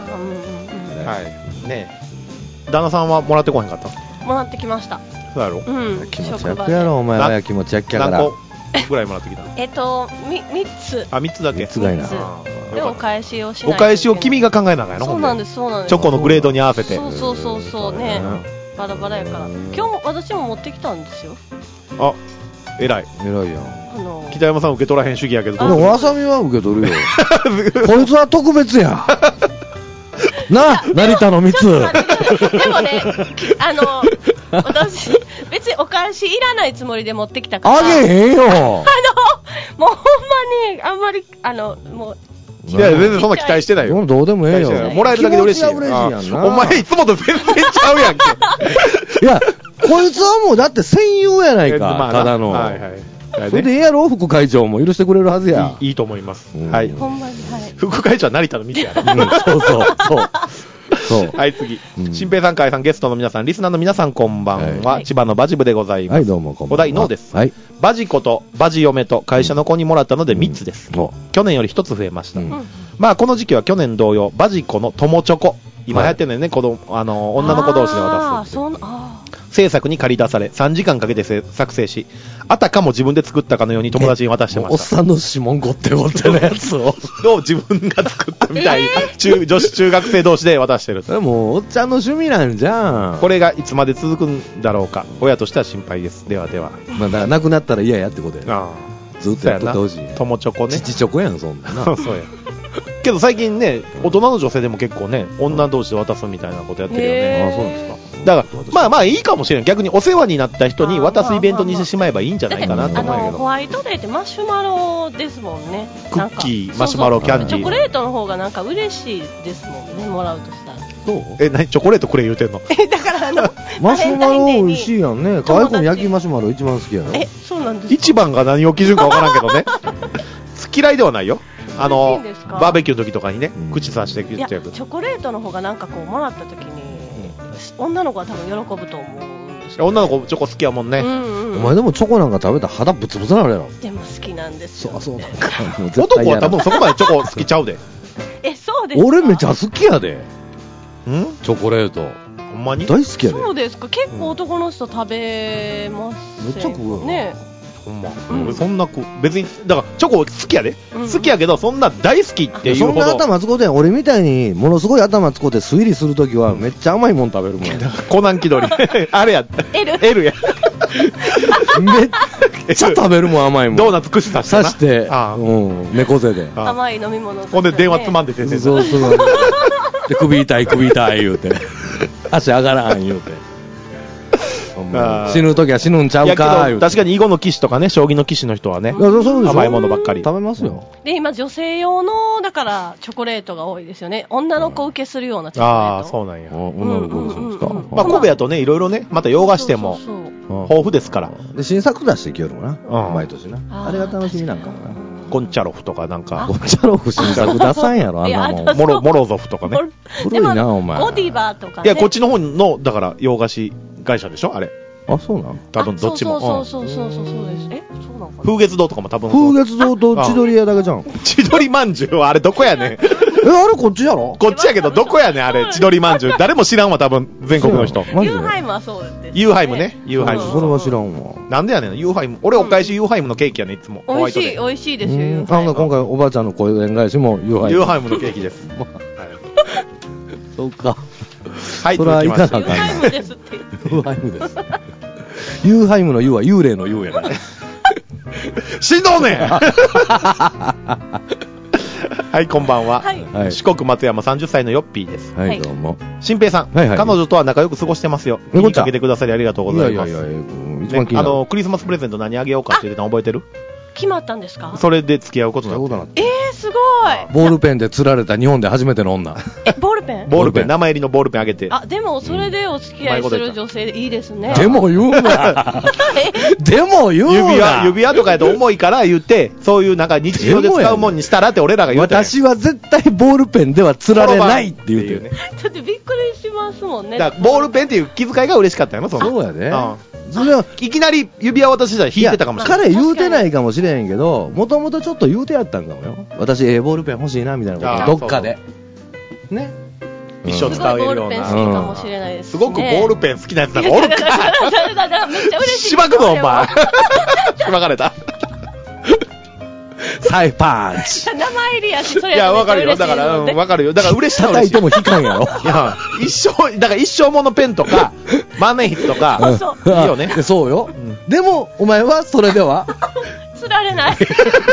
S1: ねえ。旦那さんはもらってこへんかった？
S4: もらってきました。
S1: そうやろ？
S4: うん。
S2: 気持ち悪くやろ、お前は気持ち悪きやから。
S1: 何個ぐらいもらってきた？
S4: えっと、み、みっつ。
S1: あ、みっつだけ？みっ
S2: つがいな。
S4: で、お返しをしない。
S1: お返しを君が考えながらの？
S4: そうなんです、そうなんです。
S1: チョコのグレードに合わせて。
S4: そうそうそうそうね。バラバラやから。今日も私も持ってきたんですよ。
S1: あ、偉い。
S2: 偉いやん。
S4: あの
S1: 北山さん受け取らへん主義やけど。
S2: でもわさみは受け取るよ。こいつは特別や。な、成田の蜜。で
S4: もね、あの、私、別にお返しいらないつもりで持ってきたから。
S2: あげへんよ。あの、
S4: もうほんまに、あんまり、あの、もう、
S1: いや、全然そんな期待してないよ。
S2: どうでもええよ。
S1: もらえるだけで嬉しい。
S2: 嬉しいやんな。
S1: お前いつもと全然ちゃうやんけ。
S2: いや、こいつはもうだって戦友やないか。ただの。はいはい。それでええやろ、副会長も許してくれるはずや。
S1: いいと思います。はい。
S4: ほんまに、はい。
S1: 副会長は成田の蜜や。
S2: そうそう。そう。そう。
S1: はい、次。新平さん、河合さん、ゲストの皆さん、リスナーの皆さん、こんばんは。千葉のバジ部でございます。
S2: はい、どうもこんばんは。
S1: お題、ノーです。はい。バジ子とバジ嫁と会社の子にもらったのでみっつです。去年よりひとつ増えました。まあ、この時期は去年同様、バジ子の友チョコ。今流行ってんのよね、子供、あの、女の子同士で渡す。制作に借り出され、さんじかんかけて作成し、あたかも自分で作ったかのように友達に渡してました。
S2: おっさんの指紋ごってごってのやつを。
S1: を自分が作ったみたいに、えー、中、女子中学生同士で渡してる。
S2: それもう、おっちゃんの趣味なんじゃん。
S1: これがいつまで続くんだろうか。親としては心配です。ではでは。
S2: まあ、だからなくなったら嫌やってことや。ああ。ずっとやっとってほしい。
S1: 友チョコね。
S2: 父チョコやん、そんなな。
S1: そうや。けど最近ね、大人の女性でも結構ね、女同士で渡すみたいなことやってるよね。ああ、そうなんですか。だから、まあまあいいかもしれない。逆にお世話になった人に渡すイベントにしてしまえばいいんじゃないかなと思うんだけど。
S4: ホワイトデーってマシュマロですもんね。
S1: クッキー、マシュマロ、キャンディー。
S4: チョコレートの方がなんか嬉しいですもんね、もらうとしたら。
S2: そう？
S1: え、何チョコレートくれ言うてんの？
S4: え、だからあの、
S2: マシュマロ美味しいやんね。かわいくん焼きマシュマロ一番好きやろ。
S4: え、そうなんですか？
S1: 一番が何を基準かわからんけどね。嫌いではないよ。あの、バーベキューの時とかにね、口さしてきてる。
S4: チョコレートの方がなんかこう、もらった時に、女の子は多分喜ぶと思うんですよ。
S1: 女の子チョコ好きやもんね。
S2: お前でもチョコなんか食べたら肌ブツブツなるやろ。
S4: でも好きなんですよ。
S2: そうそうなんか。
S1: 男は多分そこまでチョコ好きちゃうで。
S4: え、そうですか？
S2: 俺めちゃ好きやで。
S1: ん？
S2: チョコレート。
S1: ほんまに？
S2: 大好きやで。
S4: そうですか。結構男の人食べます。
S2: めっちゃ食うよ
S1: ね。ほんま、うん、俺そんなく別にだからチョコ好きやで、うん、好きやけどそんな大好きっていうほど
S2: そんな頭つこうて俺みたいにものすごい頭つこうて推理するときはめっちゃ甘いもん食べるもん
S1: コナン気取りあれや
S4: L,
S1: L や
S2: めっちゃ食べるもん甘いもん
S1: ドーナツ串刺して
S2: 刺してうん猫背で
S4: 甘い飲み物、ね、
S1: ほんで電話つまんでてて
S2: そうそうで首痛い首痛い言うて足上がらん言うて死ぬときは死ぬんちゃうか
S1: ー。いや確かに囲碁の棋士とかね、将棋の棋士の人はね、甘いものばっかり
S2: 食べますよ。
S4: で、今女性用の、だからチョコレートが多いですよね。女の子受けするようなチョコレート。
S1: ああ、そうなんや。
S2: 女の子ですか。
S1: まあ、神戸やとね、いろいろね、また洋菓子店も豊富ですから。
S2: で、新作出してきよるもんな。毎年な。あれが楽しみなんかもな。
S1: ゴンチャロフとかなんか。
S2: ゴンチャロフ新作出さんやろ、あんなもん。
S1: モロ、モロゾフとかね。
S2: 古いな、お前。
S4: ゴディバとか
S1: ね。いや、こっちの方の、だから洋菓子会社でしょあれ。
S2: あ、そうなの
S1: 多分どっちも。
S4: そうそうそうそうそうです。えそうなのかな
S1: 風月堂とかも多分。
S2: 風月堂と千鳥屋だけじゃん。
S1: 千鳥まんじゅうはあれどこやねん。
S2: え、あれこっちやろ
S1: こっちやけどどこやねんあれ、千鳥まんじゅう。誰も知らんわ多分、全国の人。
S4: ユーハイムはそうです。
S1: ユーハイムね。ユーハイム。
S2: それは知らんわ。
S1: なんでやねん、ユーハイム。俺お返しユーハイムのケーキやねん、いつも。
S4: 美味しい、美味しいですよ、ユー
S2: ハイム。今回おばあちゃんの声援返しもユーハイム。
S1: ユーハイムのケーキです。
S2: そうか。
S1: はい、
S2: それはいかなあかん。
S4: ユーハイムですって。
S2: ユーハイムです。ユーハイムのユーは幽霊のユーやから。
S1: しんどうねんはい、こんばんは。はい、四国松山さんじゅっさいのヨッピーです。
S2: はい、どうも。
S1: 新平さん、はいはい、彼女とは仲良く過ごしてますよ。気にかけてくださりありがとうございます。いやいやいや、一番気になる。あの、クリスマスプレゼント何あげようかって言ってたの覚えてる？
S4: 決まったんですか？
S1: それで付き合うことになった。
S4: えー、すごい。
S2: ボールペンで釣られた日本で初めての女。
S4: え、ボールペン？
S1: ボールペン、名前入りのボールペンあげて。
S4: あ、でもそれでお付き合いする女性いいですね。
S2: でも言うな。でも言うな。
S1: 指輪、指輪とかやと重いから言って、そういうなんか日常で使うもんにしたらって俺らが言うて。
S2: 私は絶対ボールペンでは釣られないって言うてね。
S4: ちょっとびっくりしますもんね。
S1: だからボールペンっていう気遣いが嬉しかったよな、その。
S2: そうやね。
S1: それはいきなり指輪渡したら引いてたかもしれない。
S2: 彼言うてないかもしれへんけど、もともとちょっと言うてやったんかもよ。私、えー、ボールペン欲しいなみたいなことどっかで。ね。
S1: 一生使えるような。
S4: ボールペン好きかもしれないです。
S1: すごくボールペン好きなやつなんかおるか。
S4: めっちゃ嬉しい。
S1: しばくぞ、お前。しばかれた。
S2: サイパンチ。
S4: 名前入りやし、それ
S1: いや、わかるよ。だから、うん、わかるよ。だから嬉しい。
S2: 叩いても引かんやろ。
S1: いや、一生、だから一生ものペンとか、万年筆とか、いいよね。
S2: そうよ。でも、お前はそれでは
S4: 釣られない。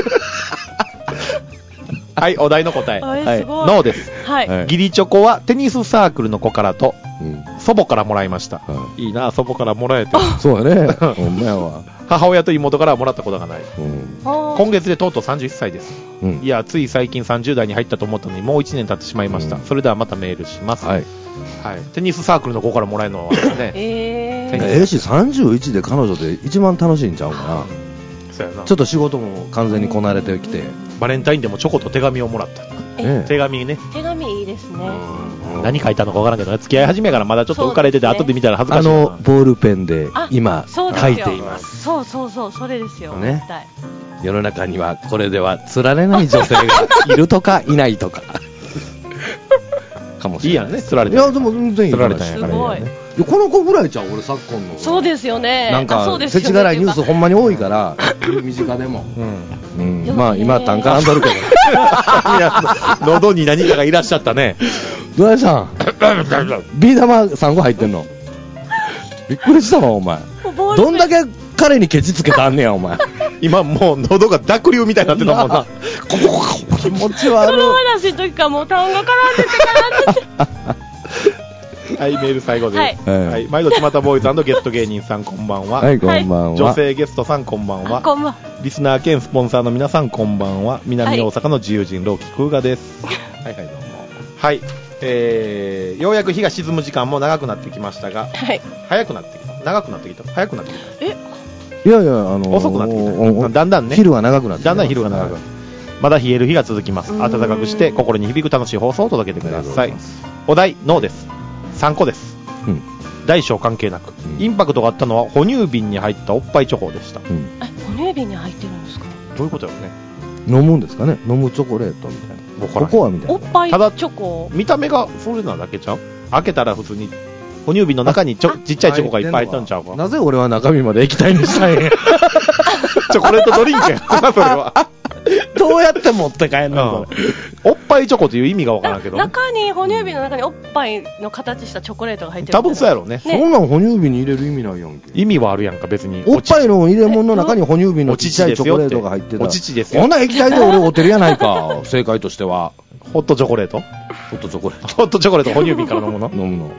S1: はい、お題の答え。
S4: はい、
S1: ノーです。
S4: はい。
S1: 義理チョコはテニスサークルの子からと、祖母からもらいました。いいな、祖母からもらえて。
S2: そうやね。ほんまやわ。
S1: 母親と妹からはもらったことがない。今月でとうとうさんじゅっさいです。いや、つい最近さんじゅう代に入ったと思ったのに、もういちねん経ってしまいました。それではまたメールします。はい。テニスサークルの子からもらえるのはね。
S4: え
S2: ー。ええし、さんじゅういちで彼女で一番楽しいんちゃうかな。ちょっと仕事も完全にこなれてきて。
S1: バレンタインでもチョコと手紙をもらった。手紙ね。
S4: 手紙いいですね。
S1: 何書いたのかわからんけど、付き合い始めからまだちょっと浮かれてて、後で見たら恥ずかしい。
S2: あの、ボールペンで今書いています。
S4: そうそうそう、それですよ。
S2: ね。世の中にはこれでは釣られない女性がいるとかいないとか。かもしれない。いいやね、釣られて。いや、でも全然いい。釣られたんやからね。この子ぐらいちゃう俺昨今の。
S4: そうですよね。
S2: なんか世知辛いニュースほんまに多いから身近でも。うん。まあ今単価なんどるけど。い
S1: や喉に何かがいらっしゃったね。
S2: どうやさん。ビー玉さんこ入ってんの。びっくりしたわお前。どんだけ彼にケチつけたんねやお前。
S1: 今もう喉が濁流みたいになってたもんな。
S2: 気持ち悪い。
S4: その話の時からもう単語絡んでて絡んでて。
S1: はい、メール最後です。はい、毎度ちまたボーイズ&ゲスト芸人さんこんばんは。
S2: はい、こんばんは。
S1: 女性ゲストさんこんばんは。
S4: こんばんは。
S1: リスナー兼スポンサーの皆さんこんばんは。南大阪の自由人朗希空河です。はいはい、どうも。はい、えー、ようやく日が沈む時間も長くなってきましたが、はい、早くなってきた。長くなってきた。早くなってきた。
S4: え
S2: いやいや、あのー、
S1: 遅くなってきた。だんだんね。
S2: 昼が長くなってきた。
S1: だんだん昼が長くなってきた。まだ冷える日が続きます。暖かくして心に響く楽しい放送を届けてください。お題、ノーです。さんこです。うん、大小関係なく、うん、インパクトがあったのは哺乳瓶に入ったおっぱいチョコでした。うん、
S4: え、哺乳瓶に入ってるんですか？
S1: どういうことよね。
S2: 飲むんですかね。飲むチョコレートみたいな。ココアみたいな。
S4: おっぱいチョコ。
S1: 見た目がそれなだけちゃう？開けたら普通に哺乳瓶の中にちょちっちゃいチョコがいっぱい入ったんちゃうか。
S2: なぜ俺は中身まで液体にしたんや。
S1: チョコレートドリンクやなそれは。
S2: どうやって持って帰んの、
S1: うん、おっぱいチョコという意味がわからんけど、
S4: 中に哺乳瓶の中におっぱいの形したチョコレートが入ってる。
S1: 多分そうやろうね。
S2: そんなん哺乳瓶に入れる意味ないやんけ。
S1: 意味はあるやんか別に。
S2: おっぱいの入れ物の中に哺乳瓶のちっちゃいチョコレートが入ってた。
S1: お乳ですよ。
S2: こんな液体で俺おてるやないか。正解としては
S1: ホットチョコレート。
S2: ホットチョコレート。
S1: ホットチョコレート哺乳瓶から飲むの？
S2: 飲むの。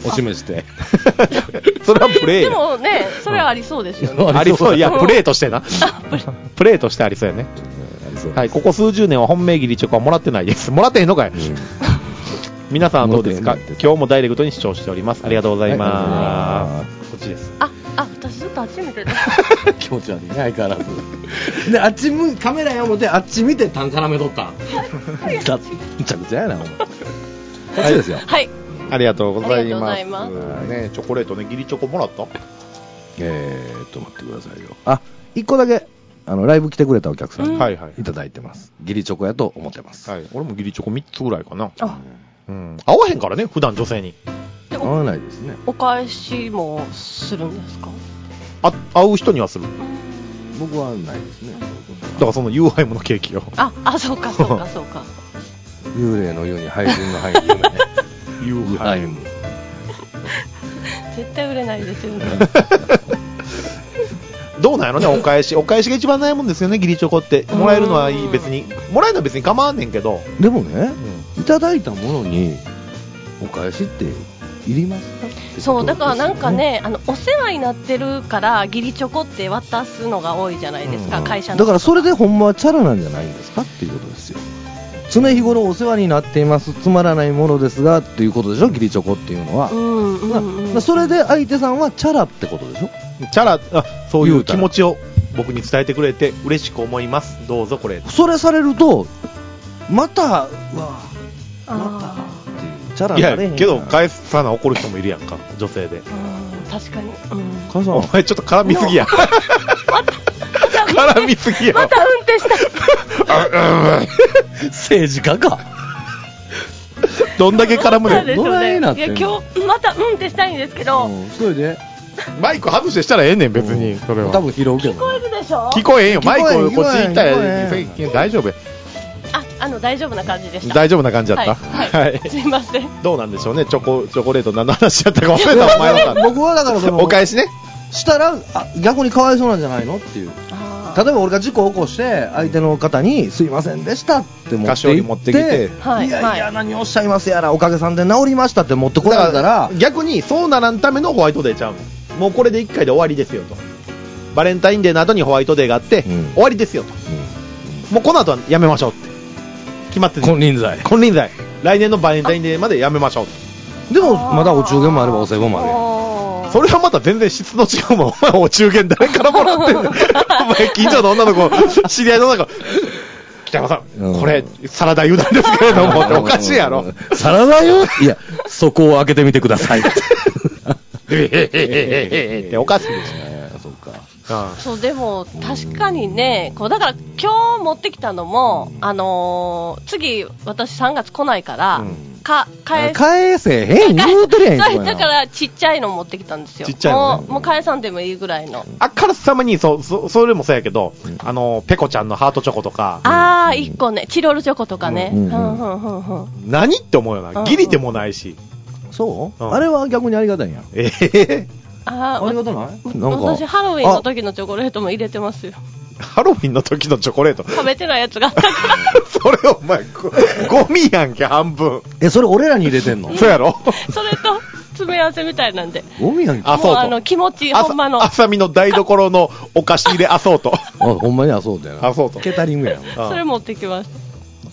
S2: お示して。
S1: それはプレイ。
S4: でもね、それはありそうですよね。
S1: ありそう。いや、プレイとしてな。プレイとしてありそうやね。はい、ここ数十年は本命義理チョコはもらってないです。もらってへんのかい。皆さんはどうですか。今日もダイレクトに視聴しております。ありがとうございます。こっちです。
S4: あ、あ、私ずっとあっち見てた。
S2: 気持ち悪いね、相変わらず。で、あっちむ、カメラや思って、あっち見てタン絡めとったん。むちゃくちゃやな、お前。こっちですよ。
S4: はい。
S1: ありがとうございます。
S4: ありがとうございます。
S1: ね、チョコレートね、義理チョコもらった？
S2: えーっと、待ってくださいよ。あ、一個だけ。あのライブ来てくれたお客さんにいただいてます。義理チョコやと思ってます。
S1: はい。俺も義理チョコみっつぐらいかな。あ、うん。合わへんからね、普段女性に。
S2: 合わないですね。
S4: お返しもするんですか？
S1: あ、会う人にはする。
S2: 僕はないですね。
S1: だからそのユーハイムのケーキよ。
S4: あ、あ、そうかそうかそうか。
S2: 幽霊のように廃人の廃人ね。
S1: ユーハイム。
S4: 絶対売れないですよね。
S1: どうなんやろね、お返し。お返しが一番悩むんですよね、義理チョコって。もらえるのはいい、別に。もらえるのは別に構わんねんけど。
S2: でもね、うん、いただいたものに、お返しっていりますか？
S4: そう、だからなんかね、あの、お世話になってるから、義理チョコって渡すのが多いじゃないですか、うん、会社の。
S2: だからそれでほんまはチャラなんじゃないんですかっていうことですよ。常日頃お世話になっています、つまらないものですがっていうことでしょ、義理チョコっていうのは。うんうんうん、それで相手さんはチャラってことでしょ。
S1: チャラ、あ、そういう気持ちを僕に伝えてくれて嬉しく思います。どうぞこれ。
S2: それされるとまたはまたっていうチャラ
S1: になれへん。いやけど返さな怒る人もいるやんか、女性で。
S4: 確かに。
S2: うん、
S1: お前ちょっと絡みすぎや。絡みすぎや。
S4: また運転した。
S2: 政治家か。
S1: どんだけ絡むねん。
S2: どないなってんの。
S4: いや今日また運転したいんですけど。うん、
S2: それで。
S1: マイク外してしたらええねん別に、それは
S2: 多分拾うけど
S4: 聞こえるでしょ。
S1: 聞こえへんよ、マイクこっち行ったら大丈夫。
S4: あ、あの大丈夫な感じでした。
S1: 大丈夫な感じだった。
S4: はい、すいません。
S1: どうなんでしょうね、チョコチョコレート何の話やったか忘れた。お前は
S2: 僕はだからその
S1: お返しね
S2: したらあ逆にかわいそうなんじゃないのっていう。例えば俺が事故を起こして相手の方にすいませんでしたって持って行って、いやいや何をおっしゃいますやらおかげさんで治りましたって持ってこられたら、
S1: 逆にそうならんためのホワイトデーちゃうの。もうこれでいっかいで終わりですよと。バレンタインデーの後にホワイトデーがあって、うん、終わりですよと、うん、もうこの後はやめましょうって決まってる。
S2: 金輪際
S1: 金輪際来年のバレンタインデーまでやめましょうと。
S2: でもまだお中元もあればお歳暮もある。
S1: それはまた全然質の違うもん。お前お中元誰からもらってんの。お前近所の女の子知り合いの女の子北山さん、うん、これサラダ油なんですけれどもっておかしいやろ。
S2: サラダ油？いやそこを開けてみてください。
S1: っておかしいですね。
S2: そうか。
S4: そうでも確かにね、こうだから今日持ってきたのも、あのー、次私さんがつ来ないから、うん、か返
S2: 返せへん言うてるやん。
S4: だからちっちゃいの持ってきたんですよ。
S1: ちっちゃいの、ね、
S4: もうもう返さんでもいいぐらいの。
S1: あからさまにそそそれもそうやけど、うん、あのペコちゃんのハートチョコとか。
S4: ああ一個ね、チロルチョコとかね。
S1: 何って思うよな。ギリでもないし。
S2: そう、うん、あれは逆にありがたいんや。
S1: えー
S2: あありがたない？
S4: なんか私ハロウィンの時のチョコレートも入れてますよ。
S1: ハロウィンの時のチョコレート
S4: 食べてないやつがあったから
S1: それお前ゴミやんけ半分。
S2: えそれ俺らに入れてんの？
S1: そうやろ。
S4: それと詰め合わせみたいなんで。
S2: ゴミやんけ。
S1: あそう
S4: あの気持ちほんまの
S1: あさみの台所のお菓子入れあそうと。
S2: あほんまにあそうだよな。
S1: あそうと。
S2: ケータリングやん。
S4: それ持ってきました。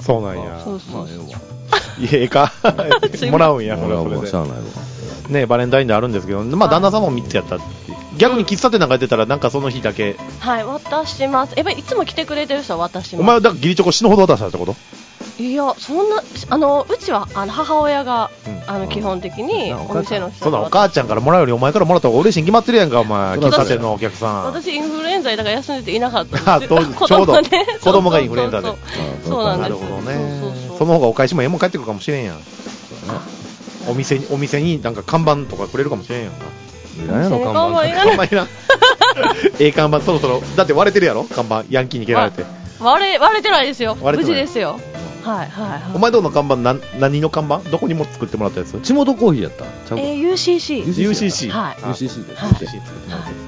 S1: そうなんや。
S4: そうそう。
S1: いええかもらうんやそれはそれで。
S2: しゃあないわ。
S1: ねバレンタインであるんですけど、まあ旦那さんもみっつやったって。逆に喫茶店なんか出たらなんかその日だけ。
S4: はい渡します。やっぱりいつも来てくれてる人は渡します。
S1: お前はだから義理チョコ死ぬほど渡したってこと？
S4: いやそんなあのうちはあの母親が、うん、あの基本的にお店の人。
S1: そんなお母ちゃんからもらうよりお前からもらった方が嬉しいに決まってるやんかお前。喫茶店のお客さん。
S4: 私インフルエンザでだから休んでていなかったんですよ。
S1: ちょうど子供がインフルエンザで。
S4: そうなんです。
S1: なるほどね。そうそうそうその方がお返しもええもん返ってくるかもしれんやん。お店にお店になんか看板とかくれるかもしれんやんか。
S2: いらんやろ看板。
S1: 看板いらん。ええ看板そろそろだって割れてるやろ看板ヤンキーに蹴られて。
S4: 割れ割れてないですよ。無事ですよ。はいはいはい。
S1: お前どの看板な何の看板？どこにも作ってもらったやつ？
S2: 地元コーヒーやった。
S4: えー、ユーシーシー。
S1: ユーシーシー。
S4: はい。
S2: ユーシーシー です。
S4: はい。
S1: 作ってもらったやつ。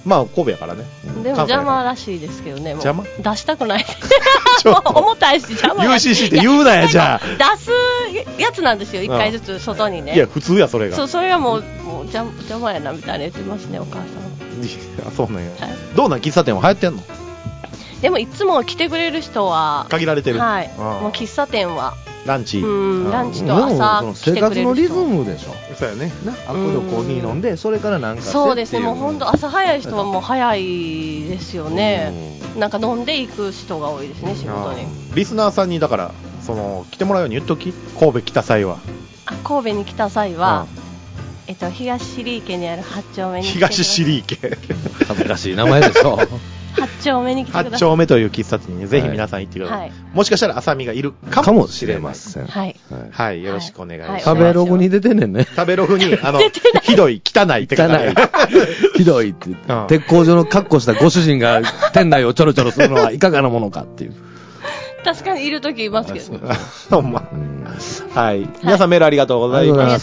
S1: まあ、神戸やからね。
S4: でも邪魔らしいですけどね。
S1: 邪魔
S4: 出したくない。重たいし邪魔。
S1: ユーシーシー って言うなや、じゃあ。
S4: 出すやつなんですよ、一回ずつ外にね。
S1: いや、普通や、それが。
S4: そう、それはもう、もう邪魔やなみたいな言ってますね、お母さん。
S1: あ、そうなんや。どうなん、喫茶店は流行ってんの？
S4: でもいつも来てくれる人は
S1: 限られてる。
S4: はい。もう喫茶店は
S1: ランチ。
S4: うん、ランチと朝来てくれる人。
S2: 生活のリズムでしょ。
S1: そうやね。
S2: な、アップルコーヒー飲んで、それからなんか。
S4: そうですね。もう本当朝早い人はもう早いですよね。なんか飲んでいく人が多いですね、仕事に。
S1: リスナーさんにだからその来てもらうように言っとき。神戸来た際は。
S4: あ、神戸に来た際は。えっと、東尻池にあるはち丁目に来てください。
S1: 東尻池
S2: 恥ずかしい名前でしょ。
S4: はち丁目に来てください。
S1: はち丁目という喫茶店にぜひ皆さん行ってください。はい、もしかしたら浅見がいるかもしれません。
S4: はい。
S1: はい。よろしくお願いします。
S2: 食べログに出てんねんね。
S1: 食べログに、あの、ひどい、汚いって書いてある。
S2: ひどいって。鉄工所の格好したご主人が店内をちょろちょろするのはいかがなものかっていう。
S4: 確かにいるときいますけど。
S1: ほんま。はい。皆さんメールありがとうございました。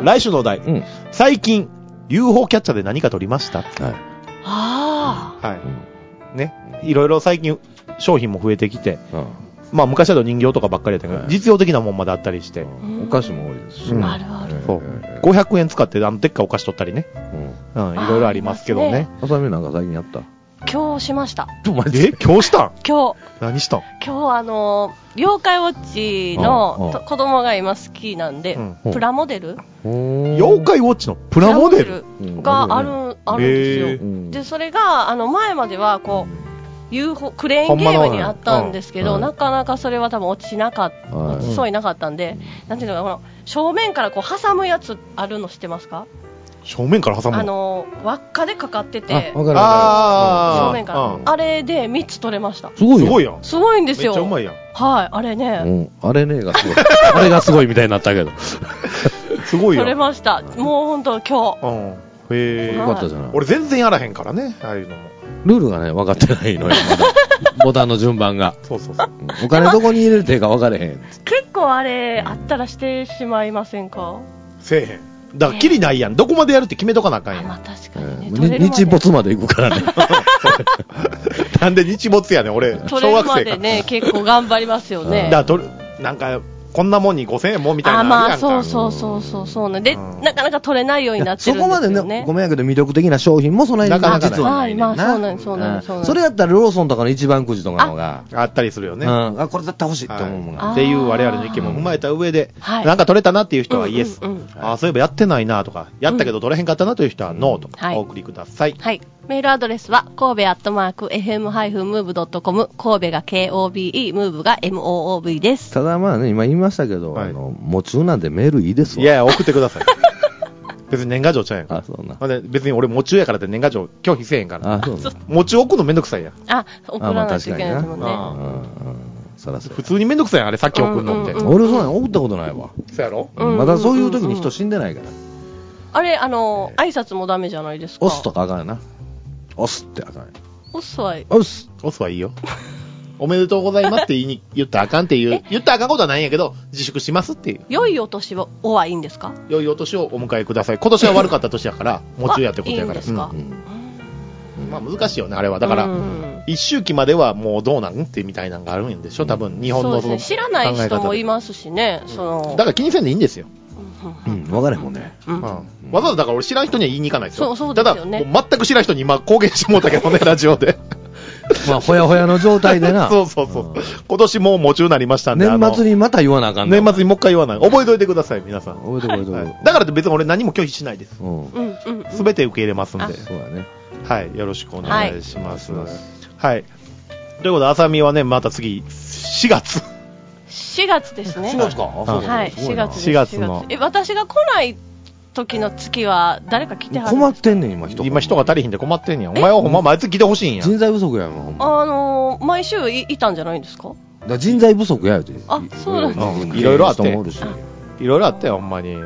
S1: 来週のお題。最近、ユーフォー キャッチャーで何か取りました？はい。
S4: あ
S1: あ。はい。ね。いろいろ最近商品も増えてきて、まあ昔だと人形とかばっかりやったけど、実用的なもんまであったりして。
S2: お菓子も多いですし。
S4: あるある。
S1: そう。ごひゃくえん使ってあのでっかいお菓子取ったりね。うん。いろいろありますけどね。
S2: あさみなんか最近やった？
S4: 今日しました。
S1: え、今日したん？
S4: 今日。
S1: 何したん？
S4: 今日あの、妖怪ウォッチの子供が今好きなんで、プラモデル？
S1: 妖怪ウォッチのプラモデル
S4: がある、あるんですよ。で、それが、あの、前まではこう、ユーフォー、クレーンゲームにあったんですけど、なかなかそれは多分落ちなかった、落ちそうになかったんで、なんていうのかな、この正面からこう挟むやつあるの知ってますか？
S1: 正面から挟む
S4: あの輪っかでかかってて、
S2: あ、わかるわ
S4: かる。正面から、あれでみっつ取れました。
S2: すごいよ。
S1: すごいやん。
S4: すごいんですよ。
S1: めっちゃうまいやん。
S4: はい、あれね。
S2: うん、あれねがすごい。あれがすごいみたいになったけど。
S1: すごいやん。
S4: 取れました。もう本当今日。
S1: うん。へえ。
S2: よかったじゃない。
S1: 俺全然やらへんからね、ああいうのも。
S2: ルールがね、分かってないのよ、まだ。ボタンの順番が。
S1: そうそうそう。
S2: お金どこに入れるてか分かれへん。
S4: 結構あれ、あったらしてしまいませんか？
S1: せえへん。だから、きりないやん。どこまでやるって決めとかなあかんやん。
S4: まあ確かにね。
S2: 日没まで行くからね。
S1: なんで日没やねん、俺。小学生か。
S4: 取れるまでね、結構頑張りますよね。
S1: だから、なんか、こんなもんにごせんえんもみたいなのあるやんか。
S4: あ、まあ、そうそうそうそう。で、なかなか取れないようになってるんですよね。
S2: そこまでね、ごめんやけど魅力的な商品もそんなになかなか実はないねんな。
S4: まあ、そうなんです、そうなんです。
S2: それやったらローソンとかの一番くじとかのが
S1: あったりするよね。
S2: うん。あ、これ絶対欲しいって思うもんが。
S1: っていう我々の意見も踏まえた上で、なんか取れたなっていう人はイエス。あ、そういえばやってないなとか、やったけど取れへんかったなという人はノーとかお送りください。
S4: はい。メールアドレスは、神戸アットマーク、エフエムハイフンムーブドットコム、神戸が ケーオービーイー、ムーブが エムオーオーブイ です。
S2: ただまあね、今言いましたけど、あの、もちろんなんでメールいいですわ。
S1: いやいや、送ってください。別に年賀状ちゃうやんか。
S2: あ、そうな。
S1: 別に俺、もちやからって年賀状拒否せえへんから。
S2: あ、そうな。
S1: もち送るのめんどくさいやん。
S4: あ、送らないといけないですもんね。
S2: そらそう。
S1: 普通にめんどくさいやん、あれ、さっき送るのって。
S2: 俺そうなん送ったことないわ。
S1: そうやろ？
S2: まだそういう時に人死んでないから。
S4: あれ、あの、挨拶もダメじゃないですか。
S2: 押すとかあかんやな。押すってあかんや。
S4: 押すは、
S2: 押す。
S1: 押すはいいよ。おめでとうございますって言いに、言ったらあかんっていう、言ったらあかんことはないんやけど、自粛しますっていう。
S4: 良いお年を、おはいいんですか？
S1: 良いお年をお迎えください。今年は悪かった年やから、もちろんやってことやから。
S4: いいんですか？
S1: まあ難しいよね、あれは。だから、一周期まではもうどうなんってみたいなのがあるんでしょ、多分、日本のその。
S4: 知らない人もいますしね、その。
S1: だから気にせんでいいんですよ。
S2: うん、分かれへんもんね。
S1: うん。わざわざだから俺知らん人には言いに行かないですよ。
S4: そうそうですよね。
S1: ただ、もう全く知らん人に今公言してもうたけどね、ラジオで。
S2: まあ、ほやほやの状態でな。
S1: そうそうそう。今年もう夢中になりましたんで。
S2: 年末にまた言わなあかんね。
S1: 年末にもう一回言わない。覚えといてください、皆さん。
S2: 覚えて覚えて覚えて。
S1: だからって別に俺何も拒否しないです。
S2: うん。
S1: すべて受け入れますんで。
S2: そうだね。
S1: はい。よろしくお願いします。はい。ということで、あさみはね、また次、しがつ。
S4: しがつですね。
S2: しがつか。
S4: はい、しがつです。
S1: しがつの。
S4: え、私が来ない時の月は誰か来てはる？
S2: 困ってんねん、今人。
S1: 今人が足りひんで困ってんねん。お前はほんま毎月来てほしいんや。
S2: 人材不足やん、ほんま。
S4: あのー、毎週いたんじゃないんですか？
S2: だ人材不足やよって。
S4: あ、そうなんです
S1: ね。いろいろあって。
S2: いろいろあって。
S1: いろいろあって、ほんまに。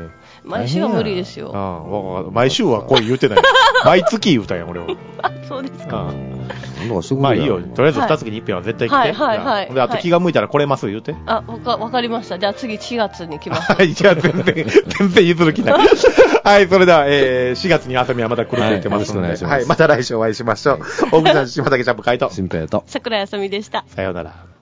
S4: 毎週は無理ですよ。
S1: うん、毎週はこう言うてない。毎月言うたんや、俺は。
S4: あ、そうですか。
S1: まあいいよ。とりあえず二月に一遍は絶対来て。
S4: はいはいはい。
S1: で、あと気が向いたら来れます言うて。
S4: あ、わか、わかりました。じゃあ次しがつに来ます。
S1: はい、じゃあ全然、全然譲る気ない。はい、それでは、えー、しがつにあさみはまた来ると言ってますので、はい、はい、また来週お会いしましょう。大口さん、島崎ジャンプ会と。
S2: 新平と。
S4: 桜井あさみでした。
S1: さようなら。